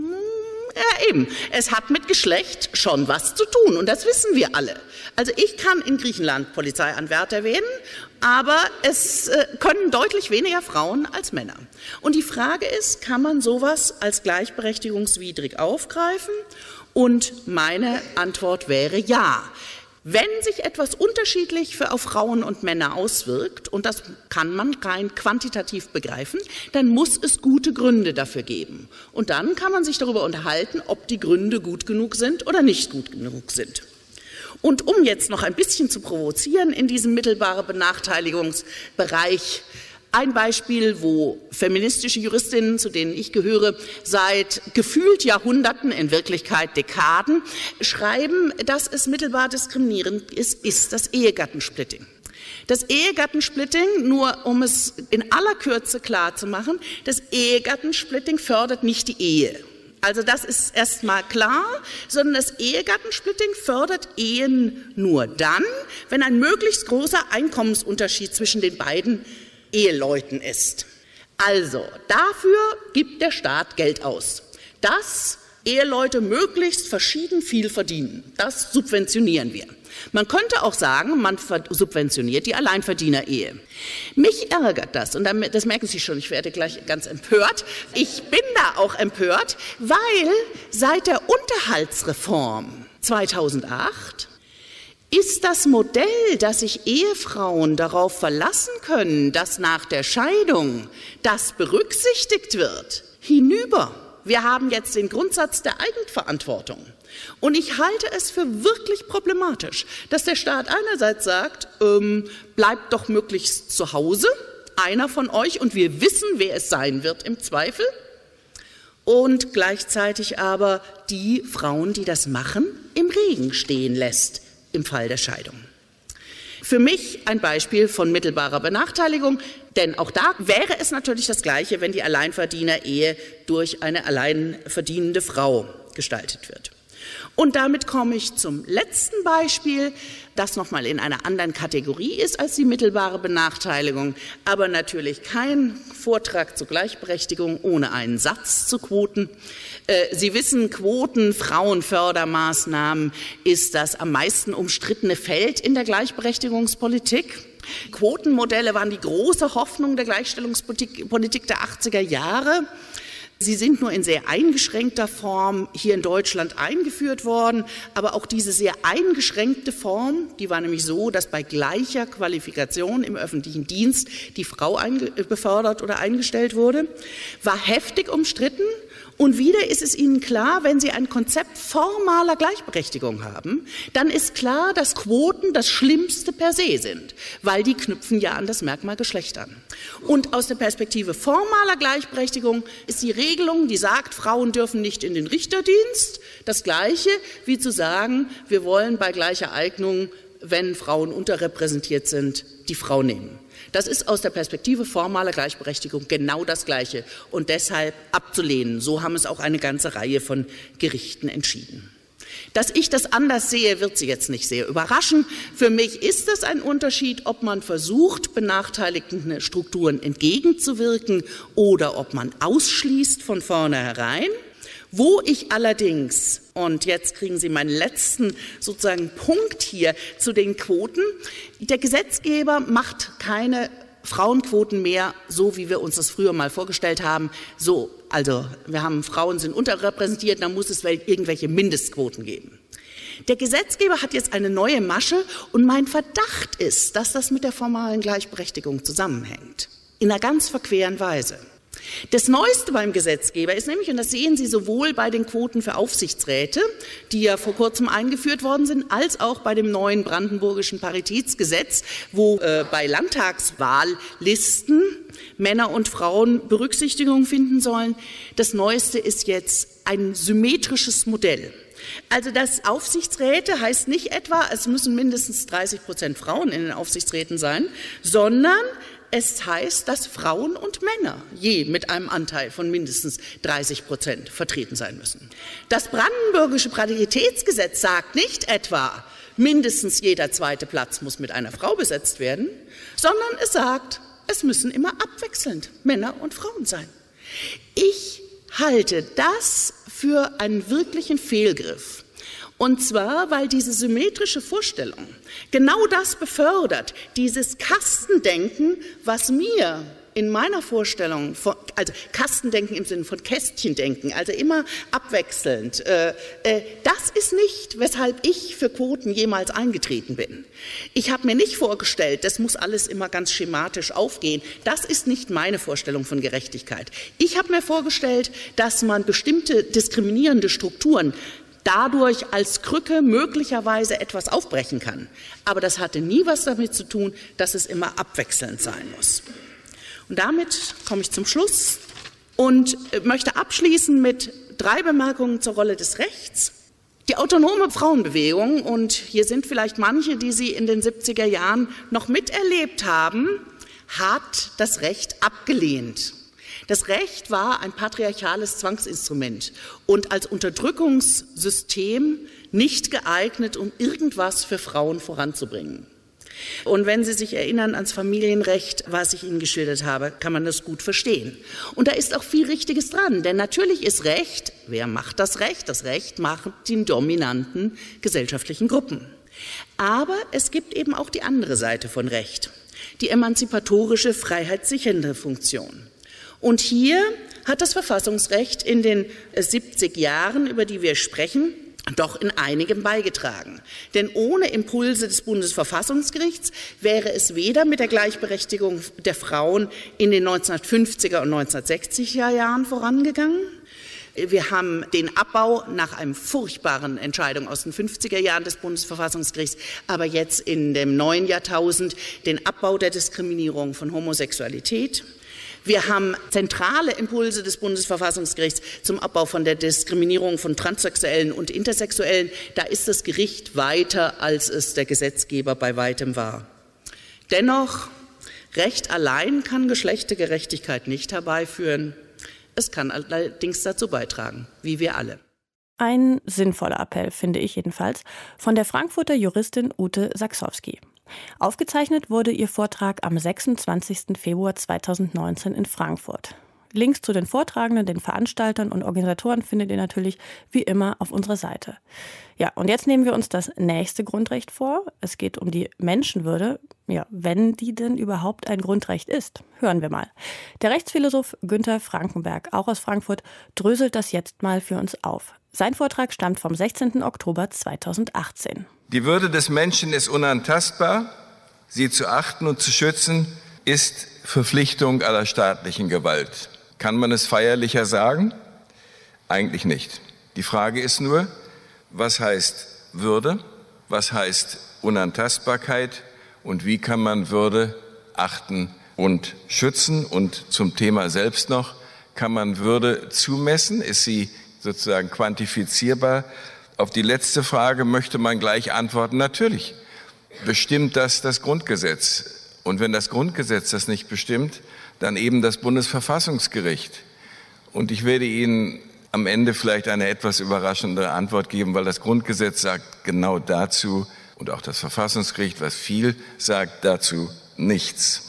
Speaker 4: ja eben, es hat mit Geschlecht schon was zu tun und das wissen wir alle. Also ich kann in Griechenland Polizeianwärter werden, aber es äh, können deutlich weniger Frauen als Männer. Und die Frage ist, kann man sowas als gleichberechtigungswidrig aufgreifen? Und meine Antwort wäre ja. Wenn sich etwas unterschiedlich für auf Frauen und Männer auswirkt, und das kann man rein quantitativ begreifen, dann muss es gute Gründe dafür geben. Und dann kann man sich darüber unterhalten, ob die Gründe gut genug sind oder nicht gut genug sind. Und um jetzt noch ein bisschen zu provozieren in diesem mittelbaren Benachteiligungsbereich, ein Beispiel, wo feministische Juristinnen, zu denen ich gehöre, seit gefühlt Jahrhunderten, in Wirklichkeit Dekaden, schreiben, dass es mittelbar diskriminierend ist, ist das Ehegattensplitting. Das Ehegattensplitting, nur um es in aller Kürze klar zu machen, das Ehegattensplitting fördert nicht die Ehe. Also das ist erstmal klar, sondern das Ehegattensplitting fördert Ehen nur dann, wenn ein möglichst großer Einkommensunterschied zwischen den beiden Eheleuten ist. Also, dafür gibt der Staat Geld aus, dass Eheleute möglichst verschieden viel verdienen. Das subventionieren wir. Man könnte auch sagen, man subventioniert die Alleinverdiener-Ehe. Mich ärgert das, und das merken Sie schon, ich werde gleich ganz empört. Ich bin da auch empört, weil seit der Unterhaltsreform zweitausendacht Ist das Modell, dass sich Ehefrauen darauf verlassen können, dass nach der Scheidung das berücksichtigt wird, hinüber? Wir haben jetzt den Grundsatz der Eigenverantwortung. Und ich halte es für wirklich problematisch, dass der Staat einerseits sagt, ähm, bleibt doch möglichst zu Hause, einer von euch, und wir wissen, wer es sein wird im Zweifel, und gleichzeitig aber die Frauen, die das machen, im Regen stehen lässt im Fall der Scheidung. Für mich ein Beispiel von mittelbarer Benachteiligung, denn auch da wäre es natürlich das Gleiche, wenn die Alleinverdiener-Ehe durch eine alleinverdienende Frau gestaltet wird. Und damit komme ich zum letzten Beispiel, das nochmal in einer anderen Kategorie ist als die mittelbare Benachteiligung, aber natürlich kein Vortrag zur Gleichberechtigung ohne einen Satz zu Quoten. Sie wissen, Quoten, Frauenfördermaßnahmen ist das am meisten umstrittene Feld in der Gleichberechtigungspolitik. Quotenmodelle waren die große Hoffnung der Gleichstellungspolitik der achtziger Jahre. Sie sind nur in sehr eingeschränkter Form hier in Deutschland eingeführt worden, aber auch diese sehr eingeschränkte Form, die war nämlich so, dass bei gleicher Qualifikation im öffentlichen Dienst die Frau befördert oder eingestellt wurde, war heftig umstritten. Und wieder ist es Ihnen klar, wenn Sie ein Konzept formaler Gleichberechtigung haben, dann ist klar, dass Quoten das Schlimmste per se sind, weil die knüpfen ja an das Merkmal Geschlecht an. Und aus der Perspektive formaler Gleichberechtigung ist die Regelung, die sagt, Frauen dürfen nicht in den Richterdienst, das Gleiche wie zu sagen, wir wollen bei gleicher Eignung, wenn Frauen unterrepräsentiert sind, die Frau nehmen. Das ist aus der Perspektive formaler Gleichberechtigung genau das Gleiche und deshalb abzulehnen. So haben es auch eine ganze Reihe von Gerichten entschieden. Dass ich das anders sehe, wird Sie jetzt nicht sehr überraschen. Für mich ist es ein Unterschied, ob man versucht, benachteiligten Strukturen entgegenzuwirken oder ob man ausschließt von vornherein. Wo ich allerdings, und jetzt kriegen Sie meinen letzten sozusagen Punkt hier zu den Quoten, der Gesetzgeber macht keine Frauenquoten mehr, so wie wir uns das früher mal vorgestellt haben. So, also wir haben Frauen sind unterrepräsentiert, dann muss es irgendwelche Mindestquoten geben. Der Gesetzgeber hat jetzt eine neue Masche und mein Verdacht ist, dass das mit der formalen Gleichberechtigung zusammenhängt. In einer ganz verqueren Weise. Das Neueste beim Gesetzgeber ist nämlich, und das sehen Sie sowohl bei den Quoten für Aufsichtsräte, die ja vor kurzem eingeführt worden sind, als auch bei dem neuen brandenburgischen Paritätsgesetz, wo äh, bei Landtagswahllisten Männer und Frauen Berücksichtigung finden sollen. Das Neueste ist jetzt ein symmetrisches Modell. Also das Aufsichtsräte heißt nicht etwa, es müssen mindestens dreißig Prozent Frauen in den Aufsichtsräten sein, sondern es heißt, dass Frauen und Männer je mit einem Anteil von mindestens dreißig Prozent vertreten sein müssen. Das brandenburgische Paritätsgesetz sagt nicht etwa, mindestens jeder zweite Platz muss mit einer Frau besetzt werden, sondern es sagt, es müssen immer abwechselnd Männer und Frauen sein. Ich halte das für einen wirklichen Fehlgriff. Und zwar, weil diese symmetrische Vorstellung genau das befördert, dieses Kastendenken, was mir in meiner Vorstellung, von, also Kastendenken im Sinne von Kästchendenken, also immer abwechselnd, äh, äh, das ist nicht, weshalb ich für Quoten jemals eingetreten bin. Ich habe mir nicht vorgestellt, das muss alles immer ganz schematisch aufgehen. Das ist nicht meine Vorstellung von Gerechtigkeit. Ich habe mir vorgestellt, dass man bestimmte diskriminierende Strukturen dadurch als Krücke möglicherweise etwas aufbrechen kann. Aber das hatte nie was damit zu tun, dass es immer abwechselnd sein muss. Und damit komme ich zum Schluss und möchte abschließen mit drei Bemerkungen zur Rolle des Rechts. Die autonome Frauenbewegung, und hier sind vielleicht manche, die sie in den siebziger Jahren noch miterlebt haben, hat das Recht abgelehnt. Das Recht war ein patriarchales Zwangsinstrument und als Unterdrückungssystem nicht geeignet, um irgendwas für Frauen voranzubringen. Und wenn Sie sich erinnern ans Familienrecht, was ich Ihnen geschildert habe, kann man das gut verstehen. Und da ist auch viel Richtiges dran, denn natürlich ist Recht, wer macht das Recht? Das Recht macht die dominanten gesellschaftlichen Gruppen. Aber es gibt eben auch die andere Seite von Recht, die emanzipatorische, freiheitssichernde Funktion. Und hier hat das Verfassungsrecht in den siebzig Jahren, über die wir sprechen, doch in einigem beigetragen. Denn ohne Impulse des Bundesverfassungsgerichts wäre es weder mit der Gleichberechtigung der Frauen in den neunzehnhundertfünfziger und neunzehnhundertsechziger Jahren vorangegangen. Wir haben den Abbau nach einer furchtbaren Entscheidung aus den fünfziger Jahren des Bundesverfassungsgerichts, aber jetzt in dem neuen Jahrtausend den Abbau der Diskriminierung von Homosexualität. Wir haben zentrale Impulse des Bundesverfassungsgerichts zum Abbau von der Diskriminierung von Transsexuellen und Intersexuellen. Da ist das Gericht weiter, als es der Gesetzgeber bei weitem war. Dennoch, Recht allein kann Geschlechtergerechtigkeit nicht herbeiführen. Es kann allerdings dazu beitragen, wie wir alle.
Speaker 2: Ein sinnvoller Appell, finde ich jedenfalls, von der Frankfurter Juristin Ute Saxowski. Aufgezeichnet wurde ihr Vortrag am sechsundzwanzigsten Februar zweitausendneunzehn in Frankfurt. Links zu den Vortragenden, den Veranstaltern und Organisatoren findet ihr natürlich wie immer auf unserer Seite. Ja, und jetzt nehmen wir uns das nächste Grundrecht vor. Es geht um die Menschenwürde, ja, wenn die denn überhaupt ein Grundrecht ist. Hören wir mal. Der Rechtsphilosoph Günther Frankenberg, auch aus Frankfurt, dröselt das jetzt mal für uns auf. Sein Vortrag stammt vom sechzehnten Oktober zweitausendachtzehn.
Speaker 3: Die Würde des Menschen ist unantastbar. Sie zu achten und zu schützen ist Verpflichtung aller staatlichen Gewalt. Kann man es feierlicher sagen? Eigentlich nicht. Die Frage ist nur, was heißt Würde, was heißt Unantastbarkeit und wie kann man Würde achten und schützen? Und zum Thema selbst noch, kann man Würde zumessen? Ist sie sozusagen quantifizierbar? Auf die letzte Frage möchte man gleich antworten, natürlich bestimmt das das Grundgesetz. Und wenn das Grundgesetz das nicht bestimmt, dann eben das Bundesverfassungsgericht. Und ich werde Ihnen am Ende vielleicht eine etwas überraschende Antwort geben, weil das Grundgesetz sagt genau dazu und auch das Verfassungsgericht, was viel sagt, dazu nichts.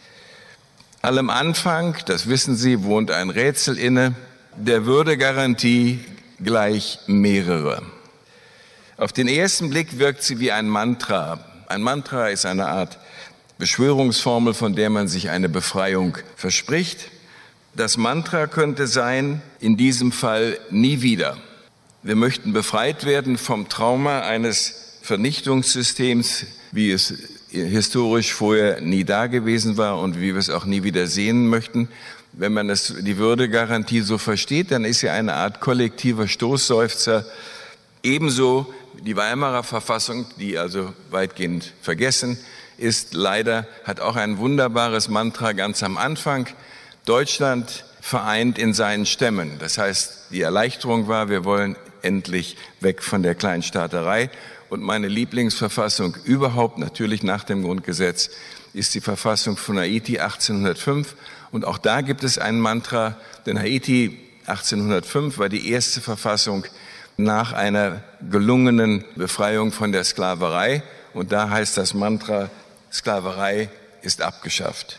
Speaker 3: Allem Anfang, das wissen Sie, wohnt ein Rätsel inne, der Würdegarantie gleich mehrere. Auf den ersten Blick wirkt sie wie ein Mantra. Ein Mantra ist eine Art Beschwörungsformel, von der man sich eine Befreiung verspricht. Das Mantra könnte sein, in diesem Fall nie wieder. Wir möchten befreit werden vom Trauma eines Vernichtungssystems, wie es historisch vorher nie dagewesen war und wie wir es auch nie wieder sehen möchten. Wenn man das, die Würdegarantie so versteht, dann ist sie eine Art kollektiver Stoßseufzer. Ebenso die Weimarer Verfassung, die also weitgehend vergessen ist, leider hat auch ein wunderbares Mantra ganz am Anfang. Deutschland vereint in seinen Stämmen. Das heißt, die Erleichterung war, wir wollen endlich weg von der Kleinstaaterei. Und meine Lieblingsverfassung überhaupt, natürlich nach dem Grundgesetz, ist die Verfassung von Haiti achtzehnhundertfünf. Und auch da gibt es ein Mantra, denn Haiti achtzehnhundertfünf war die erste Verfassung nach einer gelungenen Befreiung von der Sklaverei. Und da heißt das Mantra, Sklaverei ist abgeschafft.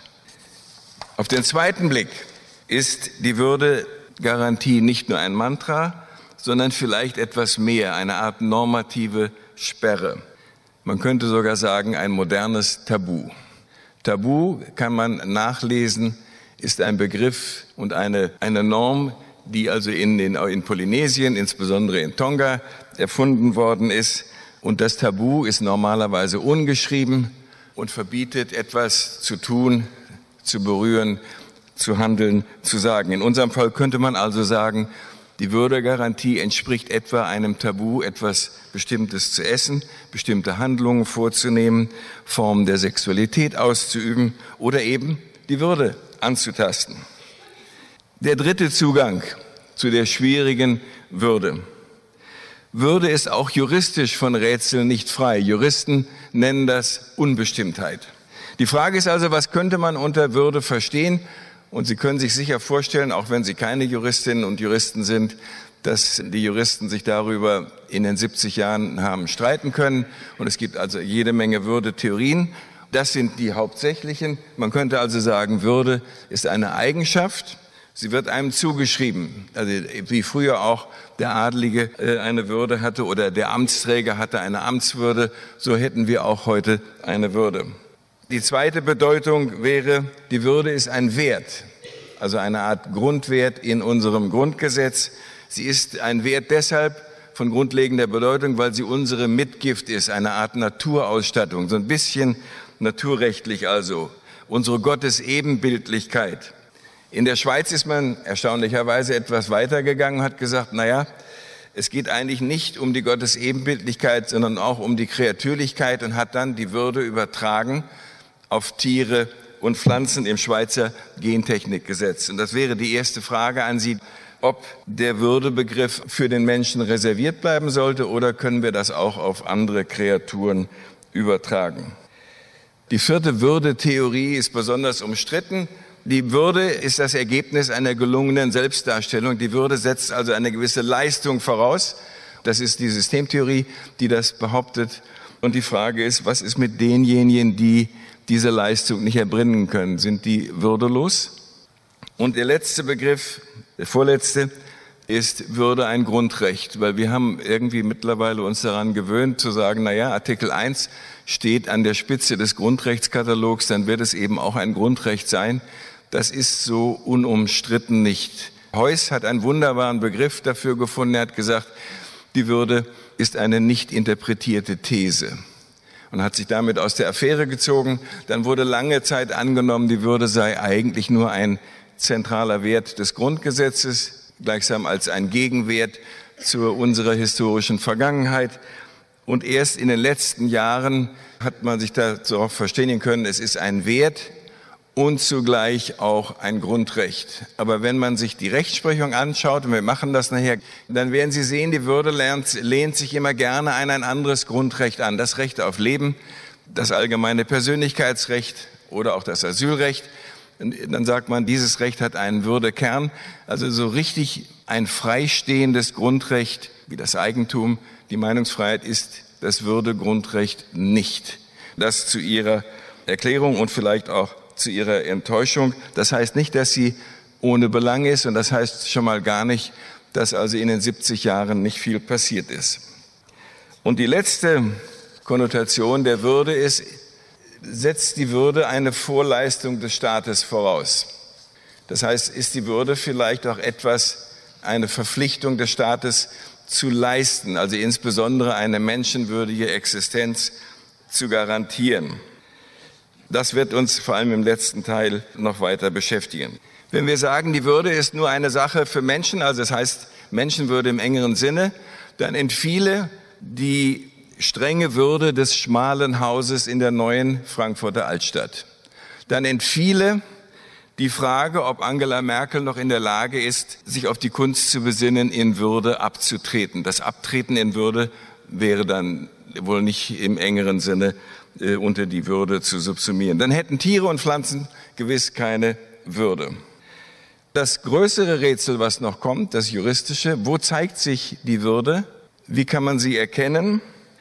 Speaker 3: Auf den zweiten Blick ist die Würdegarantie nicht nur ein Mantra, sondern vielleicht etwas mehr, eine Art normative Sperre. Man könnte sogar sagen, ein modernes Tabu. Tabu, kann man nachlesen, ist ein Begriff und eine, eine Norm, die also in, den, in Polynesien, insbesondere in Tonga, erfunden worden ist. Und das Tabu ist normalerweise ungeschrieben und verbietet, etwas zu tun, zu berühren, zu handeln, zu sagen. In unserem Fall könnte man also sagen, die Würdegarantie entspricht etwa einem Tabu, etwas Bestimmtes zu essen, bestimmte Handlungen vorzunehmen, Formen der Sexualität auszuüben oder eben die Würde anzutasten. Der dritte Zugang zu der schwierigen Würde. Würde ist auch juristisch von Rätseln nicht frei. Juristen nennen das Unbestimmtheit. Die Frage ist also, was könnte man unter Würde verstehen? Und Sie können sich sicher vorstellen, auch wenn Sie keine Juristinnen und Juristen sind, dass die Juristen sich darüber in den siebzig Jahren haben streiten können. Und es gibt also jede Menge Würde-Theorien. Das sind die hauptsächlichen. Man könnte also sagen, Würde ist eine Eigenschaft. Sie wird einem zugeschrieben, also wie früher auch der Adelige eine Würde hatte oder der Amtsträger hatte eine Amtswürde, so hätten wir auch heute eine Würde. Die zweite Bedeutung wäre, die Würde ist ein Wert, also eine Art Grundwert in unserem Grundgesetz. Sie ist ein Wert deshalb, von grundlegender Bedeutung, weil sie unsere Mitgift ist, eine Art Naturausstattung, so ein bisschen naturrechtlich also, unsere Gottesebenbildlichkeit. In der Schweiz ist man erstaunlicherweise etwas weitergegangen und hat gesagt, naja, es geht eigentlich nicht um die Gottesebenbildlichkeit, sondern auch um die Kreatürlichkeit und hat dann die Würde übertragen auf Tiere und Pflanzen im Schweizer Gentechnikgesetz. Und das wäre die erste Frage an Sie, ob der Würdebegriff für den Menschen reserviert bleiben sollte oder können wir das auch auf andere Kreaturen übertragen. Die vierte Würdetheorie ist besonders umstritten. Die Würde ist das Ergebnis einer gelungenen Selbstdarstellung. Die Würde setzt also eine gewisse Leistung voraus. Das ist die Systemtheorie, die das behauptet. Und die Frage ist, was ist mit denjenigen, die diese Leistung nicht erbringen können? Sind die würdelos? Und der letzte Begriff, der vorletzte, ist Würde ein Grundrecht, weil wir haben irgendwie mittlerweile uns daran gewöhnt zu sagen, na ja, Artikel eins steht an der Spitze des Grundrechtskatalogs, dann wird es eben auch ein Grundrecht sein. Das ist so unumstritten nicht. Heuss hat einen wunderbaren Begriff dafür gefunden. Er hat gesagt, die Würde ist eine nicht interpretierte These und hat sich damit aus der Affäre gezogen. Dann wurde lange Zeit angenommen, die Würde sei eigentlich nur ein zentraler Wert des Grundgesetzes, gleichsam als ein Gegenwert zu unserer historischen Vergangenheit. Und erst in den letzten Jahren hat man sich darauf verständigen können, es ist ein Wert und zugleich auch ein Grundrecht. Aber wenn man sich die Rechtsprechung anschaut, und wir machen das nachher, dann werden Sie sehen, die Würde lernt, lehnt sich immer gerne an ein anderes Grundrecht an. Das Recht auf Leben, das allgemeine Persönlichkeitsrecht oder auch das Asylrecht. Und dann sagt man, dieses Recht hat einen Würdekern. Also so richtig ein freistehendes Grundrecht wie das Eigentum, die Meinungsfreiheit ist das Würdegrundrecht nicht. Das zu Ihrer Erklärung und vielleicht auch zu Ihrer Enttäuschung. Das heißt nicht, dass sie ohne Belang ist und das heißt schon mal gar nicht, dass also in den siebzig Jahren nicht viel passiert ist. Und die letzte Konnotation der Würde ist, setzt die Würde eine Vorleistung des Staates voraus. Das heißt, ist die Würde vielleicht auch etwas, eine Verpflichtung des Staates zu leisten, also insbesondere eine menschenwürdige Existenz zu garantieren. Das wird uns vor allem im letzten Teil noch weiter beschäftigen. Wenn wir sagen, die Würde ist nur eine Sache für Menschen, also das heißt Menschenwürde im engeren Sinne, dann entfiele die strenge Würde des schmalen Hauses in der neuen Frankfurter Altstadt. Dann entfiele die Frage, ob Angela Merkel noch in der Lage ist, sich auf die Kunst zu besinnen, in Würde abzutreten. Das Abtreten in Würde wäre dann wohl nicht im engeren Sinne äh, unter die Würde zu subsumieren. Dann hätten Tiere und Pflanzen gewiss keine Würde. Das größere Rätsel, was noch kommt, das juristische, wo zeigt sich die Würde? Wie kann man sie erkennen?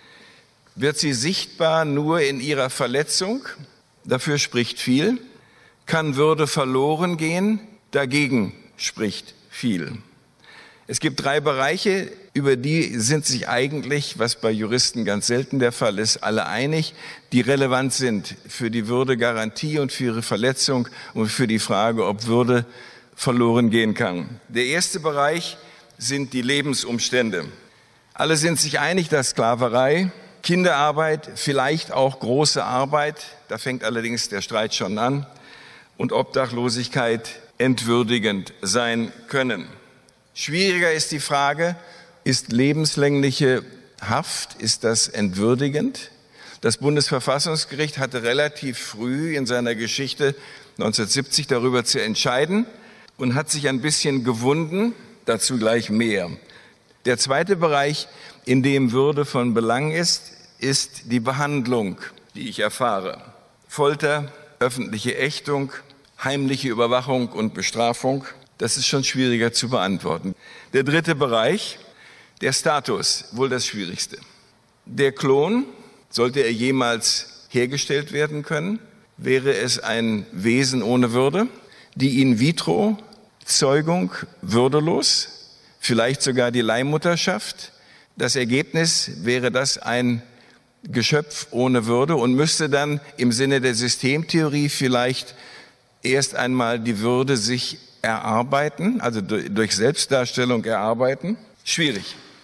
Speaker 3: Wird sie sichtbar nur in ihrer Verletzung? Dafür spricht viel. Kann Würde verloren gehen? Dagegen spricht viel. Es gibt drei Bereiche, über die sind sich eigentlich, was bei Juristen ganz selten der Fall ist, alle einig, die relevant sind für die Würdegarantie und für ihre Verletzung und für die Frage, ob Würde verloren gehen kann. Der erste Bereich sind die Lebensumstände. Alle sind sich einig, dass Sklaverei, Kinderarbeit, vielleicht auch große Arbeit, da fängt allerdings der Streit schon an, und Obdachlosigkeit entwürdigend sein können. Schwieriger ist die Frage, ist lebenslängliche Haft, ist das entwürdigend? Das Bundesverfassungsgericht hatte relativ früh in seiner Geschichte neunzehnhundertsiebzig darüber zu entscheiden und hat sich ein bisschen gewunden, dazu gleich mehr. Der zweite Bereich, in dem Würde von Belang ist, ist die Behandlung, die ich erfahre. Folter, öffentliche Ächtung, heimliche Überwachung und Bestrafung, das ist schon schwieriger zu beantworten. Der dritte Bereich, der Status, wohl das Schwierigste. Der Klon, sollte er jemals hergestellt werden können, wäre es ein Wesen ohne Würde. Die In-vitro-Zeugung würdelos, vielleicht sogar die Leihmutterschaft. Das Ergebnis wäre das ein Geschöpf ohne Würde und müsste dann im Sinne der Systemtheorie vielleicht erst einmal die Würde sich erarbeiten, also durch Selbstdarstellung erarbeiten. Schwierig.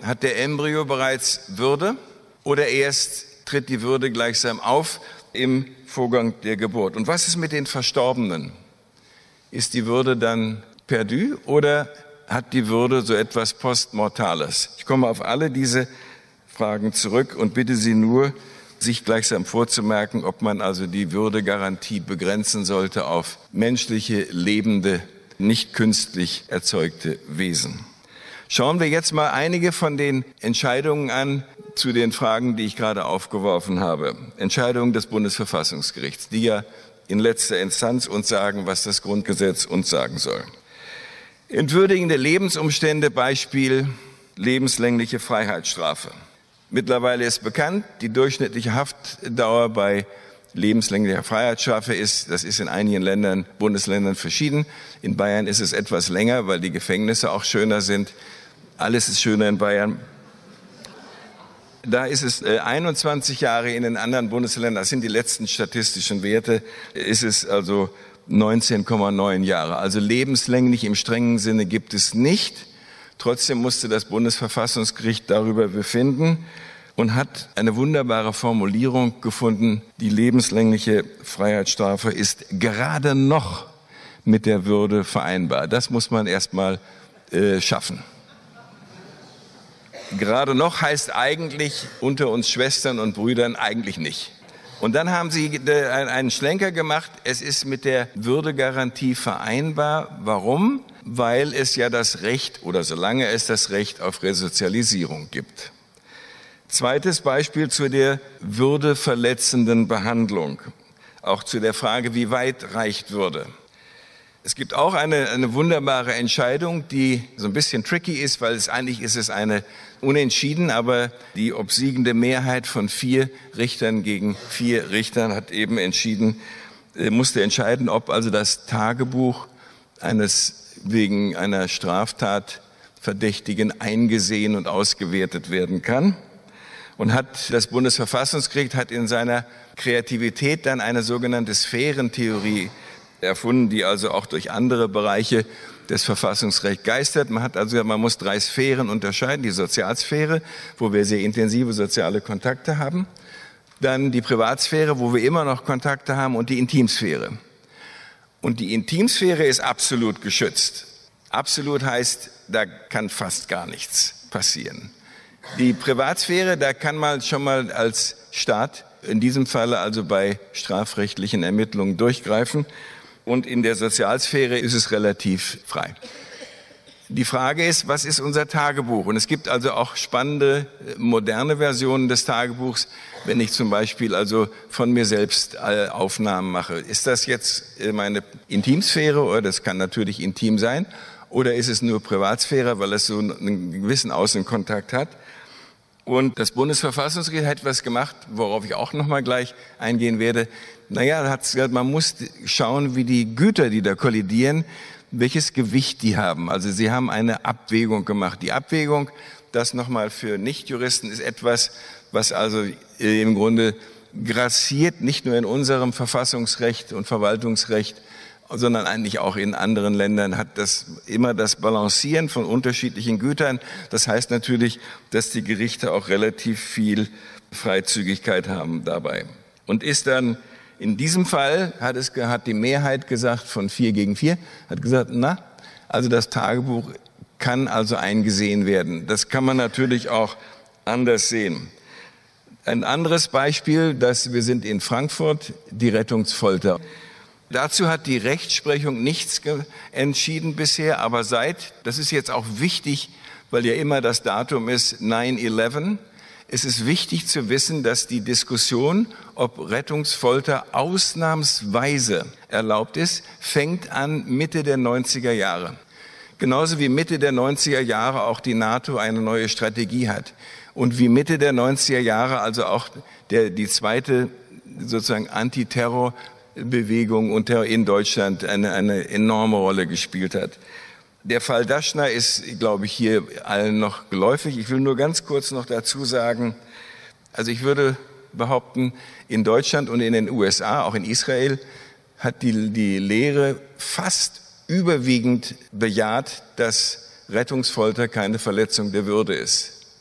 Speaker 3: Hat der Embryo bereits Würde oder erst tritt die Würde gleichsam auf im Vorgang der Geburt? Und was ist mit den Verstorbenen? Ist die Würde dann perdu oder hat die Würde so etwas Postmortales? Ich komme auf alle diese Fragen zurück und bitte Sie nur, sich gleichsam vorzumerken, ob man also die Würdegarantie begrenzen sollte auf menschliche, lebende, nicht künstlich erzeugte Wesen. Schauen wir jetzt mal einige von den Entscheidungen an zu den Fragen, die ich gerade aufgeworfen habe. Entscheidungen des Bundesverfassungsgerichts, die ja in letzter Instanz uns sagen, was das Grundgesetz uns sagen soll. Entwürdigende Lebensumstände, Beispiel lebenslängliche Freiheitsstrafe. Mittlerweile ist bekannt, die durchschnittliche Haftdauer bei lebenslänglicher Freiheitsstrafe ist, das ist in einigen Ländern, Bundesländern verschieden. In Bayern ist es etwas länger, weil die Gefängnisse auch schöner sind. Alles ist schöner in Bayern. Da ist es einundzwanzig Jahre, in den anderen Bundesländern, das sind die letzten statistischen Werte, ist es also neunzehn Komma neun Jahre. Also lebenslänglich im strengen Sinne gibt es nicht. Trotzdem musste das Bundesverfassungsgericht darüber befinden und hat eine wunderbare Formulierung gefunden. Die lebenslängliche Freiheitsstrafe ist gerade noch mit der Würde vereinbar. Das muss man erst mal äh, schaffen. Gerade noch heißt eigentlich unter uns Schwestern und Brüdern eigentlich nicht. Und dann haben Sie einen Schlenker gemacht. Es ist mit der Würdegarantie vereinbar. Warum? Weil es ja das Recht oder solange es das Recht auf Resozialisierung gibt. Zweites Beispiel zu der würdeverletzenden Behandlung. Auch zu der Frage, wie weit reicht Würde. Es gibt auch eine, eine wunderbare Entscheidung, die so ein bisschen tricky ist, weil es eigentlich ist es eine Unentschieden, aber die obsiegende Mehrheit von vier Richtern gegen vier Richtern hat eben entschieden, äh, musste entscheiden, ob also das Tagebuch eines wegen einer Straftat Verdächtigen eingesehen und ausgewertet werden kann. Und hat das Bundesverfassungsgericht hat in seiner Kreativität dann eine sogenannte Sphärentheorie erfunden, die also auch durch andere Bereiche des Verfassungsrechts geistert. Man hat also, man muss drei Sphären unterscheiden. Die Sozialsphäre, wo wir sehr intensive soziale Kontakte haben. Dann die Privatsphäre, wo wir immer noch Kontakte haben, und die Intimsphäre. Und die Intimsphäre ist absolut geschützt. Absolut heißt, da kann fast gar nichts passieren. Die Privatsphäre, da kann man schon mal als Staat, in diesem Falle also bei strafrechtlichen Ermittlungen, durchgreifen. Und in der Sozialsphäre ist es relativ frei. Die Frage ist, was ist unser Tagebuch? Und es gibt also auch spannende, moderne Versionen des Tagebuchs, wenn ich zum Beispiel also von mir selbst Aufnahmen mache. Ist das jetzt meine Intimsphäre, oder das kann natürlich intim sein, oder ist es nur Privatsphäre, weil es so einen gewissen Außenkontakt hat? Und das Bundesverfassungsgericht hat etwas gemacht, worauf ich auch noch mal gleich eingehen werde. Naja, hat gesagt, man muss schauen, wie die Güter, die da kollidieren, welches Gewicht die haben. Also sie haben eine Abwägung gemacht. Die Abwägung, das nochmal für Nichtjuristen, ist etwas, was also im Grunde grassiert, nicht nur in unserem Verfassungsrecht und Verwaltungsrecht, sondern eigentlich auch in anderen Ländern, hat das immer das Balancieren von unterschiedlichen Gütern. Das heißt natürlich, dass die Gerichte auch relativ viel Freizügigkeit haben dabei. Und ist dann in diesem Fall, hat es hat die Mehrheit gesagt, von vier gegen vier, hat gesagt, na, also das Tagebuch kann also eingesehen werden. Das kann man natürlich auch anders sehen. Ein anderes Beispiel, dass wir sind in Frankfurt, die Rettungsfolter. Dazu hat die Rechtsprechung nichts entschieden bisher, aber seit, das ist jetzt auch wichtig, weil ja immer das Datum ist neun elf, es ist wichtig zu wissen, dass die Diskussion, ob Rettungsfolter ausnahmsweise erlaubt ist, fängt an Mitte der neunziger Jahre. Genauso wie Mitte der neunziger Jahre auch die NATO eine neue Strategie hat. Und wie Mitte der neunziger Jahre also auch der, die zweite sozusagen Antiterror Bewegung in Deutschland eine, eine enorme Rolle gespielt hat. Der Fall Daschner ist, glaube ich, hier allen noch geläufig. Ich will nur ganz kurz noch dazu sagen, also ich würde behaupten, in Deutschland und in den U S A, auch in Israel, hat die, die Lehre fast überwiegend bejaht, dass Rettungsfolter keine Verletzung der Würde ist.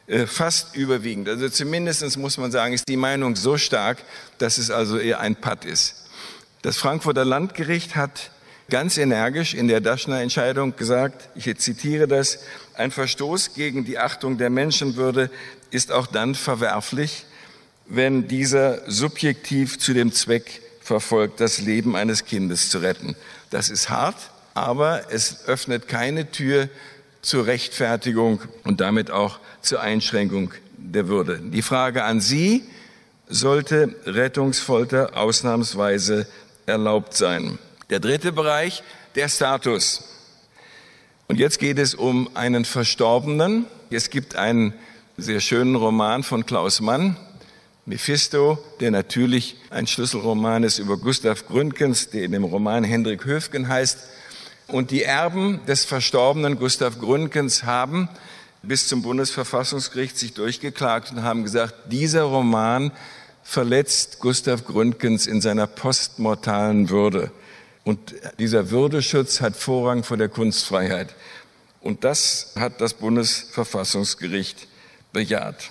Speaker 3: fast überwiegend. Also zumindest muss man sagen, ist die Meinung so stark, dass es also eher ein Patt ist. Das Frankfurter Landgericht hat ganz energisch in der Daschner-Entscheidung gesagt, ich zitiere das, ein Verstoß gegen die Achtung der Menschenwürde ist auch dann verwerflich, wenn dieser subjektiv zu dem Zweck verfolgt, das Leben eines Kindes zu retten. Das ist hart, aber es öffnet keine Tür zur Rechtfertigung und damit auch zur Einschränkung der Würde. Die Frage an Sie, sollte Rettungsfolter ausnahmsweise erlaubt sein? Der dritte Bereich, der Status. Und jetzt geht es um einen Verstorbenen. Es gibt einen sehr schönen Roman von Klaus Mann, Mephisto, der natürlich ein Schlüsselroman ist über Gustav Gründgens, der in dem Roman Hendrik Höfgen heißt. Und die Erben des verstorbenen Gustav Gründgens haben bis zum Bundesverfassungsgericht sich durchgeklagt und haben gesagt, dieser Roman verletzt Gustav Gründgens in seiner postmortalen Würde. Und dieser Würdeschutz hat Vorrang vor der Kunstfreiheit. Und das hat das Bundesverfassungsgericht bejaht.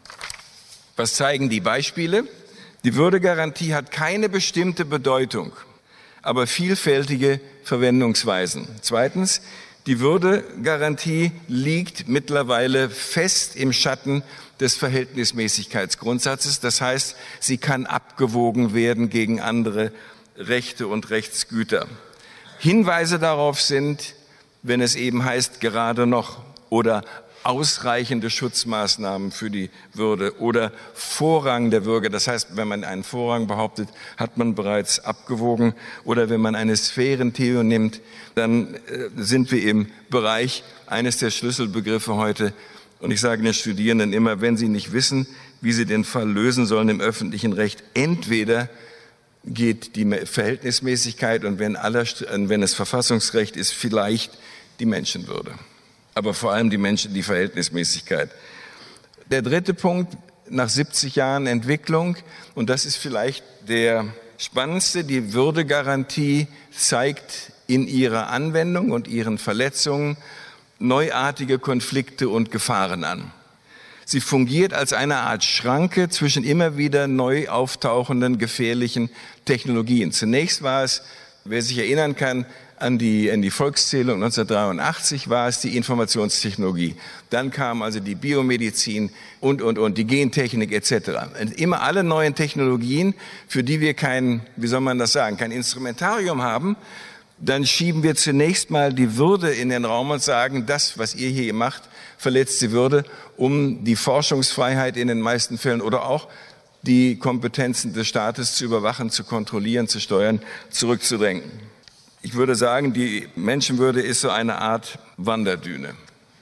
Speaker 3: Was zeigen die Beispiele? Die Würdegarantie hat keine bestimmte Bedeutung, aber vielfältige Verwendungsweisen. Zweitens, die Würdegarantie liegt mittlerweile fest im Schatten des Verhältnismäßigkeitsgrundsatzes. Das heißt, sie kann abgewogen werden gegen andere Rechte und Rechtsgüter. Hinweise darauf sind, wenn es eben heißt, gerade noch oder ausreichende Schutzmaßnahmen für die Würde oder Vorrang der Bürger. Das heißt, wenn man einen Vorrang behauptet, hat man bereits abgewogen. Oder wenn man eine Sphärentheorie nimmt, dann äh, sind wir im Bereich eines der Schlüsselbegriffe heute. Und ich sage den Studierenden immer, wenn sie nicht wissen, wie sie den Fall lösen sollen im öffentlichen Recht, entweder geht die Verhältnismäßigkeit und wenn, aller, wenn es Verfassungsrecht ist, vielleicht die Menschenwürde. Aber vor allem die Menschen, die Verhältnismäßigkeit. Der dritte Punkt, nach siebzig Jahren Entwicklung, und das ist vielleicht der spannendste, die Würdegarantie zeigt in ihrer Anwendung und ihren Verletzungen neuartige Konflikte und Gefahren an. Sie fungiert als eine Art Schranke zwischen immer wieder neu auftauchenden gefährlichen Technologien. Zunächst war es, wer sich erinnern kann, an die, an die Volkszählung neunzehnhundertdreiundachtzig war es die Informationstechnologie. Dann kam also die Biomedizin und, und, und, die Gentechnik et cetera. Und immer alle neuen Technologien, für die wir kein, wie soll man das sagen, kein Instrumentarium haben, dann schieben wir zunächst mal die Würde in den Raum und sagen, das, was ihr hier macht, verletzt die Würde, um die Forschungsfreiheit in den meisten Fällen oder auch die Kompetenzen des Staates zu überwachen, zu kontrollieren, zu steuern, zurückzudrängen. Ich würde sagen, die Menschenwürde ist so eine Art Wanderdüne.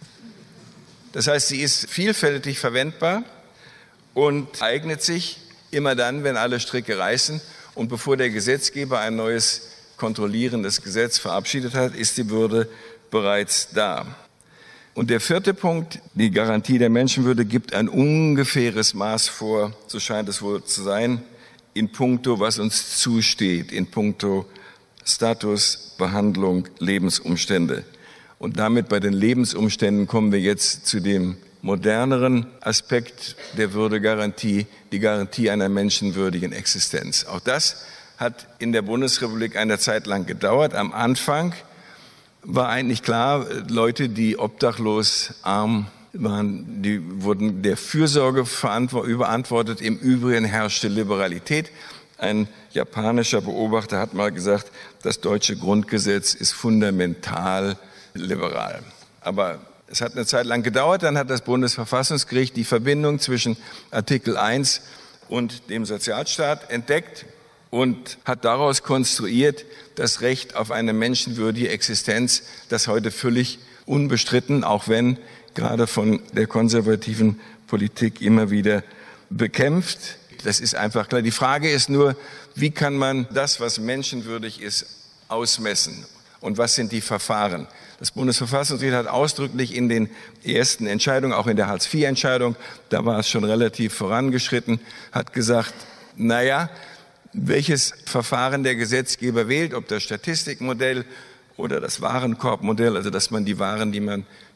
Speaker 3: Das heißt, sie ist vielfältig verwendbar und eignet sich immer dann, wenn alle Stricke reißen. Und bevor der Gesetzgeber ein neues kontrollierendes Gesetz verabschiedet hat, ist die Würde bereits da. Und der vierte Punkt, die Garantie der Menschenwürde gibt ein ungefähres Maß vor, so scheint es wohl zu sein, in puncto, was uns zusteht, in puncto Status, Behandlung, Lebensumstände. Und damit bei den Lebensumständen kommen wir jetzt zu dem moderneren Aspekt der Würdegarantie, die Garantie einer menschenwürdigen Existenz. Auch das hat in der Bundesrepublik eine Zeit lang gedauert. Am Anfang war eigentlich klar, Leute, die obdachlos, arm waren, die wurden der Fürsorge überantwortet. Im Übrigen herrschte Liberalität. Ein japanischer Beobachter hat mal gesagt, das deutsche Grundgesetz ist fundamental liberal. Aber es hat eine Zeit lang gedauert, dann hat das Bundesverfassungsgericht die Verbindung zwischen Artikel eins und dem Sozialstaat entdeckt und hat daraus konstruiert das Recht auf eine menschenwürdige Existenz, das heute völlig unbestritten, auch wenn gerade von der konservativen Politik immer wieder bekämpft. Das ist einfach klar. Die Frage ist nur, wie kann man das, was menschenwürdig ist, ausmessen? Und was sind die Verfahren? Das Bundesverfassungsgericht hat ausdrücklich in den ersten Entscheidungen, auch in der Hartz vier Entscheidung, da war es schon relativ vorangeschritten, hat gesagt, naja, welches Verfahren der Gesetzgeber wählt, ob das Statistikmodell oder das Warenkorbmodell, also dass man die Waren, die man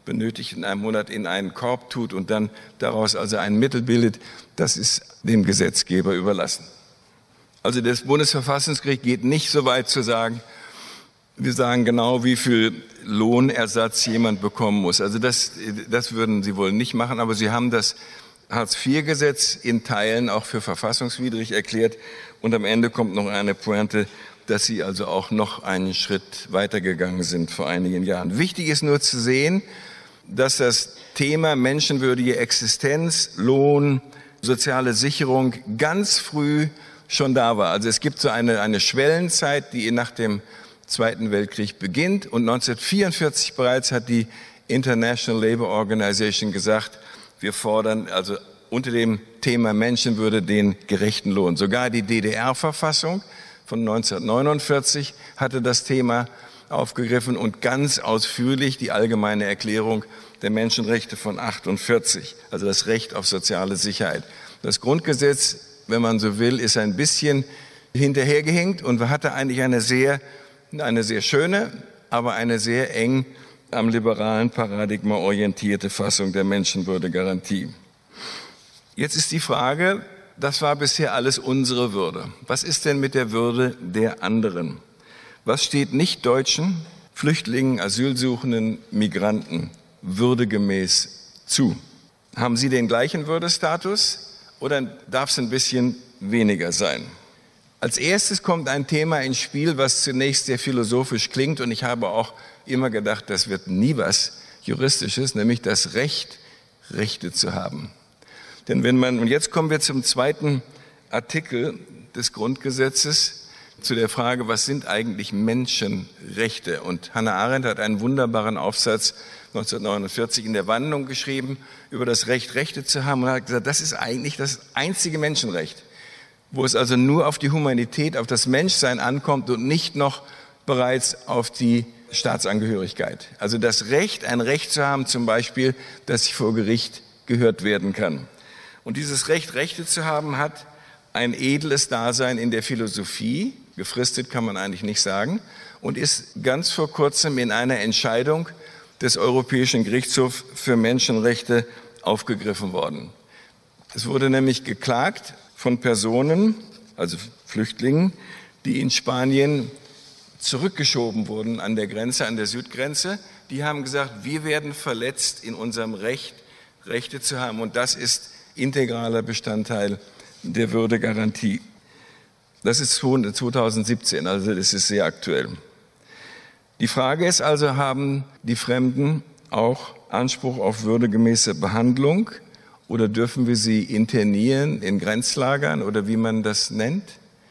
Speaker 3: benötigt in einem Monat, in einen Korb tut und dann daraus also ein Mittel bildet, das ist dem Gesetzgeber überlassen. Also das Bundesverfassungsgericht geht nicht so weit zu sagen, wir sagen genau, wie viel Lohnersatz jemand bekommen muss. Also das, das würden sie wohl nicht machen, aber sie haben das Hartz vier Gesetz in Teilen auch für verfassungswidrig erklärt. Und am Ende kommt noch eine Pointe, dass sie also auch noch einen Schritt weitergegangen sind vor einigen Jahren. Wichtig ist nur zu sehen, dass das Thema menschenwürdige Existenz, Lohn, soziale Sicherung ganz früh schon da war. Also es gibt so eine, eine Schwellenzeit, die nach dem Zweiten Weltkrieg beginnt. Und neunzehnhundertvierundvierzig bereits hat die International Labour Organization gesagt, wir fordern also unter dem Thema Menschenwürde den gerechten Lohn. Sogar die D D R-Verfassung von neunzehnhundertneunundvierzig hatte das Thema aufgegriffen und ganz ausführlich die Allgemeine Erklärung der Menschenrechte von achtundvierzig, also das Recht auf soziale Sicherheit. Das Grundgesetz, wenn man so will, ist ein bisschen hinterhergehinkt und hatte eigentlich eine sehr, eine sehr schöne, aber eine sehr eng am liberalen Paradigma orientierte Fassung der Menschenwürdegarantie. Jetzt ist die Frage, das war bisher alles unsere Würde. Was ist denn mit der Würde der anderen? Was steht Nichtdeutschen, Flüchtlingen, Asylsuchenden, Migranten würdegemäß zu? Haben sie den gleichen Würdestatus oder darf es ein bisschen weniger sein? Als erstes kommt ein Thema ins Spiel, was zunächst sehr philosophisch klingt und ich habe auch immer gedacht, das wird nie was Juristisches, nämlich das Recht, Rechte zu haben. Denn wenn man, und jetzt kommen wir zum zweiten Artikel des Grundgesetzes, zu der Frage, was sind eigentlich Menschenrechte? Und Hannah Arendt hat einen wunderbaren Aufsatz neunzehnhundertneunundvierzig in der Wandlung geschrieben über das Recht, Rechte zu haben und hat gesagt, das ist eigentlich das einzige Menschenrecht, wo es also nur auf die Humanität, auf das Menschsein ankommt und nicht noch bereits auf die Staatsangehörigkeit. Also das Recht, ein Recht zu haben, zum Beispiel, dass ich vor Gericht gehört werden kann. Und dieses Recht, Rechte zu haben, hat ein edles Dasein in der Philosophie, gefristet kann man eigentlich nicht sagen, und ist ganz vor kurzem in einer Entscheidung des Europäischen Gerichtshofs für Menschenrechte aufgegriffen worden. Es wurde nämlich geklagt von Personen, also Flüchtlingen, die in Spanien zurückgeschoben wurden an der Grenze, an der Südgrenze. Die haben gesagt, wir werden verletzt in unserem Recht, Rechte zu haben. Und das ist integraler Bestandteil der Würdegarantie. Das ist zweitausendsiebzehn, also das ist sehr aktuell. Die Frage ist also, haben die Fremden auch Anspruch auf würdegemäße Behandlung oder dürfen wir sie internieren in Grenzlagern oder wie man das nennt?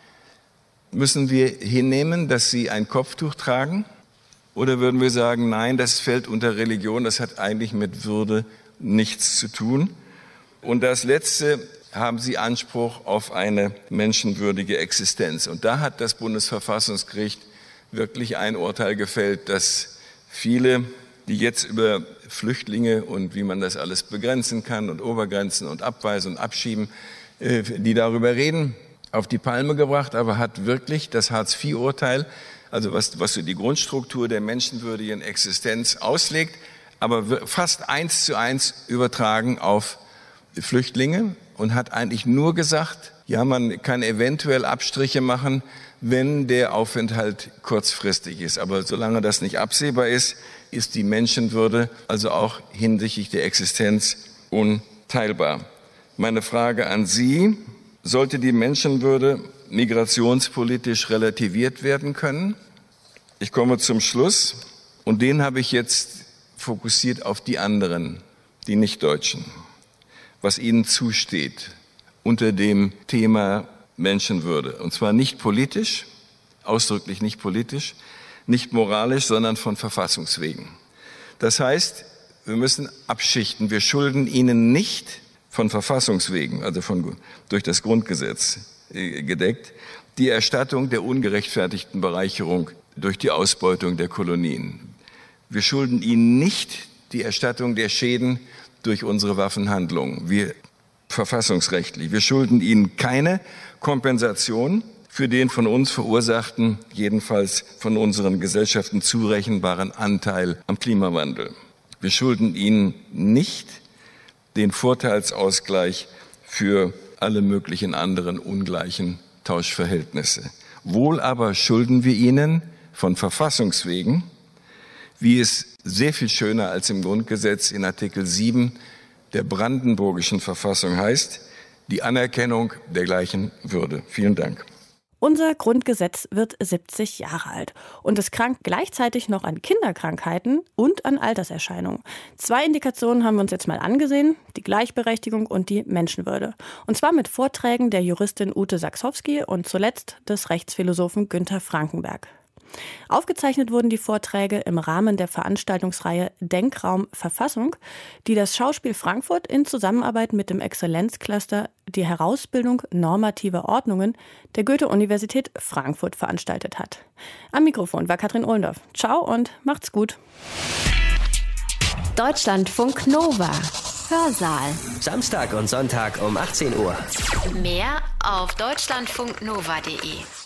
Speaker 3: Müssen wir hinnehmen, dass sie ein Kopftuch tragen? Oder würden wir sagen, nein, das fällt unter Religion, das hat eigentlich mit Würde nichts zu tun? Und das Letzte, haben sie Anspruch auf eine menschenwürdige Existenz. Und da hat das Bundesverfassungsgericht wirklich ein Urteil gefällt, dass viele, die jetzt über Flüchtlinge und wie man das alles begrenzen kann und Obergrenzen und abweisen und abschieben, die darüber reden, auf die Palme gebracht, aber hat wirklich das Hartz vier Urteil, also was, was so die Grundstruktur der menschenwürdigen Existenz auslegt, aber fast eins zu eins übertragen auf Flüchtlinge und hat eigentlich nur gesagt, ja, man kann eventuell Abstriche machen, wenn der Aufenthalt kurzfristig ist. Aber solange das nicht absehbar ist, ist die Menschenwürde also auch hinsichtlich der Existenz unteilbar. Meine Frage an Sie, sollte die Menschenwürde migrationspolitisch relativiert werden können? Ich komme zum Schluss und den habe ich jetzt fokussiert auf die anderen, die Nichtdeutschen, was ihnen zusteht unter dem Thema Menschenwürde. Und zwar nicht politisch, ausdrücklich nicht politisch, nicht moralisch, sondern von Verfassungswegen. Das heißt, wir müssen abschichten. Wir schulden ihnen nicht von Verfassungswegen, also von, durch das Grundgesetz gedeckt, die Erstattung der ungerechtfertigten Bereicherung durch die Ausbeutung der Kolonien. Wir schulden ihnen nicht die Erstattung der Schäden durch unsere Waffenhandlungen, wir verfassungsrechtlich. Wir schulden ihnen keine Kompensation für den von uns verursachten, jedenfalls von unseren Gesellschaften zurechenbaren Anteil am Klimawandel. Wir schulden ihnen nicht den Vorteilsausgleich für alle möglichen anderen ungleichen Tauschverhältnisse. Wohl aber schulden wir ihnen von Verfassungswegen, wie es sehr viel schöner als im Grundgesetz in Artikel sieben der Brandenburgischen Verfassung heißt, die Anerkennung der gleichen Würde. Vielen Dank.
Speaker 2: Unser Grundgesetz wird siebzig Jahre alt und es krankt gleichzeitig noch an Kinderkrankheiten und an Alterserscheinungen. Zwei Indikationen haben wir uns jetzt mal angesehen, die Gleichberechtigung und die Menschenwürde. Und zwar mit Vorträgen der Juristin Ute Saxowski und zuletzt des Rechtsphilosophen Günther Frankenberg. Aufgezeichnet wurden die Vorträge im Rahmen der Veranstaltungsreihe Denkraum Verfassung, die das Schauspiel Frankfurt in Zusammenarbeit mit dem Exzellenzcluster die Herausbildung normativer Ordnungen der Goethe-Universität Frankfurt veranstaltet hat. Am Mikrofon war Katrin Ohlendorf. Ciao und macht's gut.
Speaker 1: Deutschlandfunk Nova. Hörsaal.
Speaker 5: Samstag und Sonntag um achtzehn Uhr.
Speaker 1: Mehr auf deutschlandfunknova punkt de.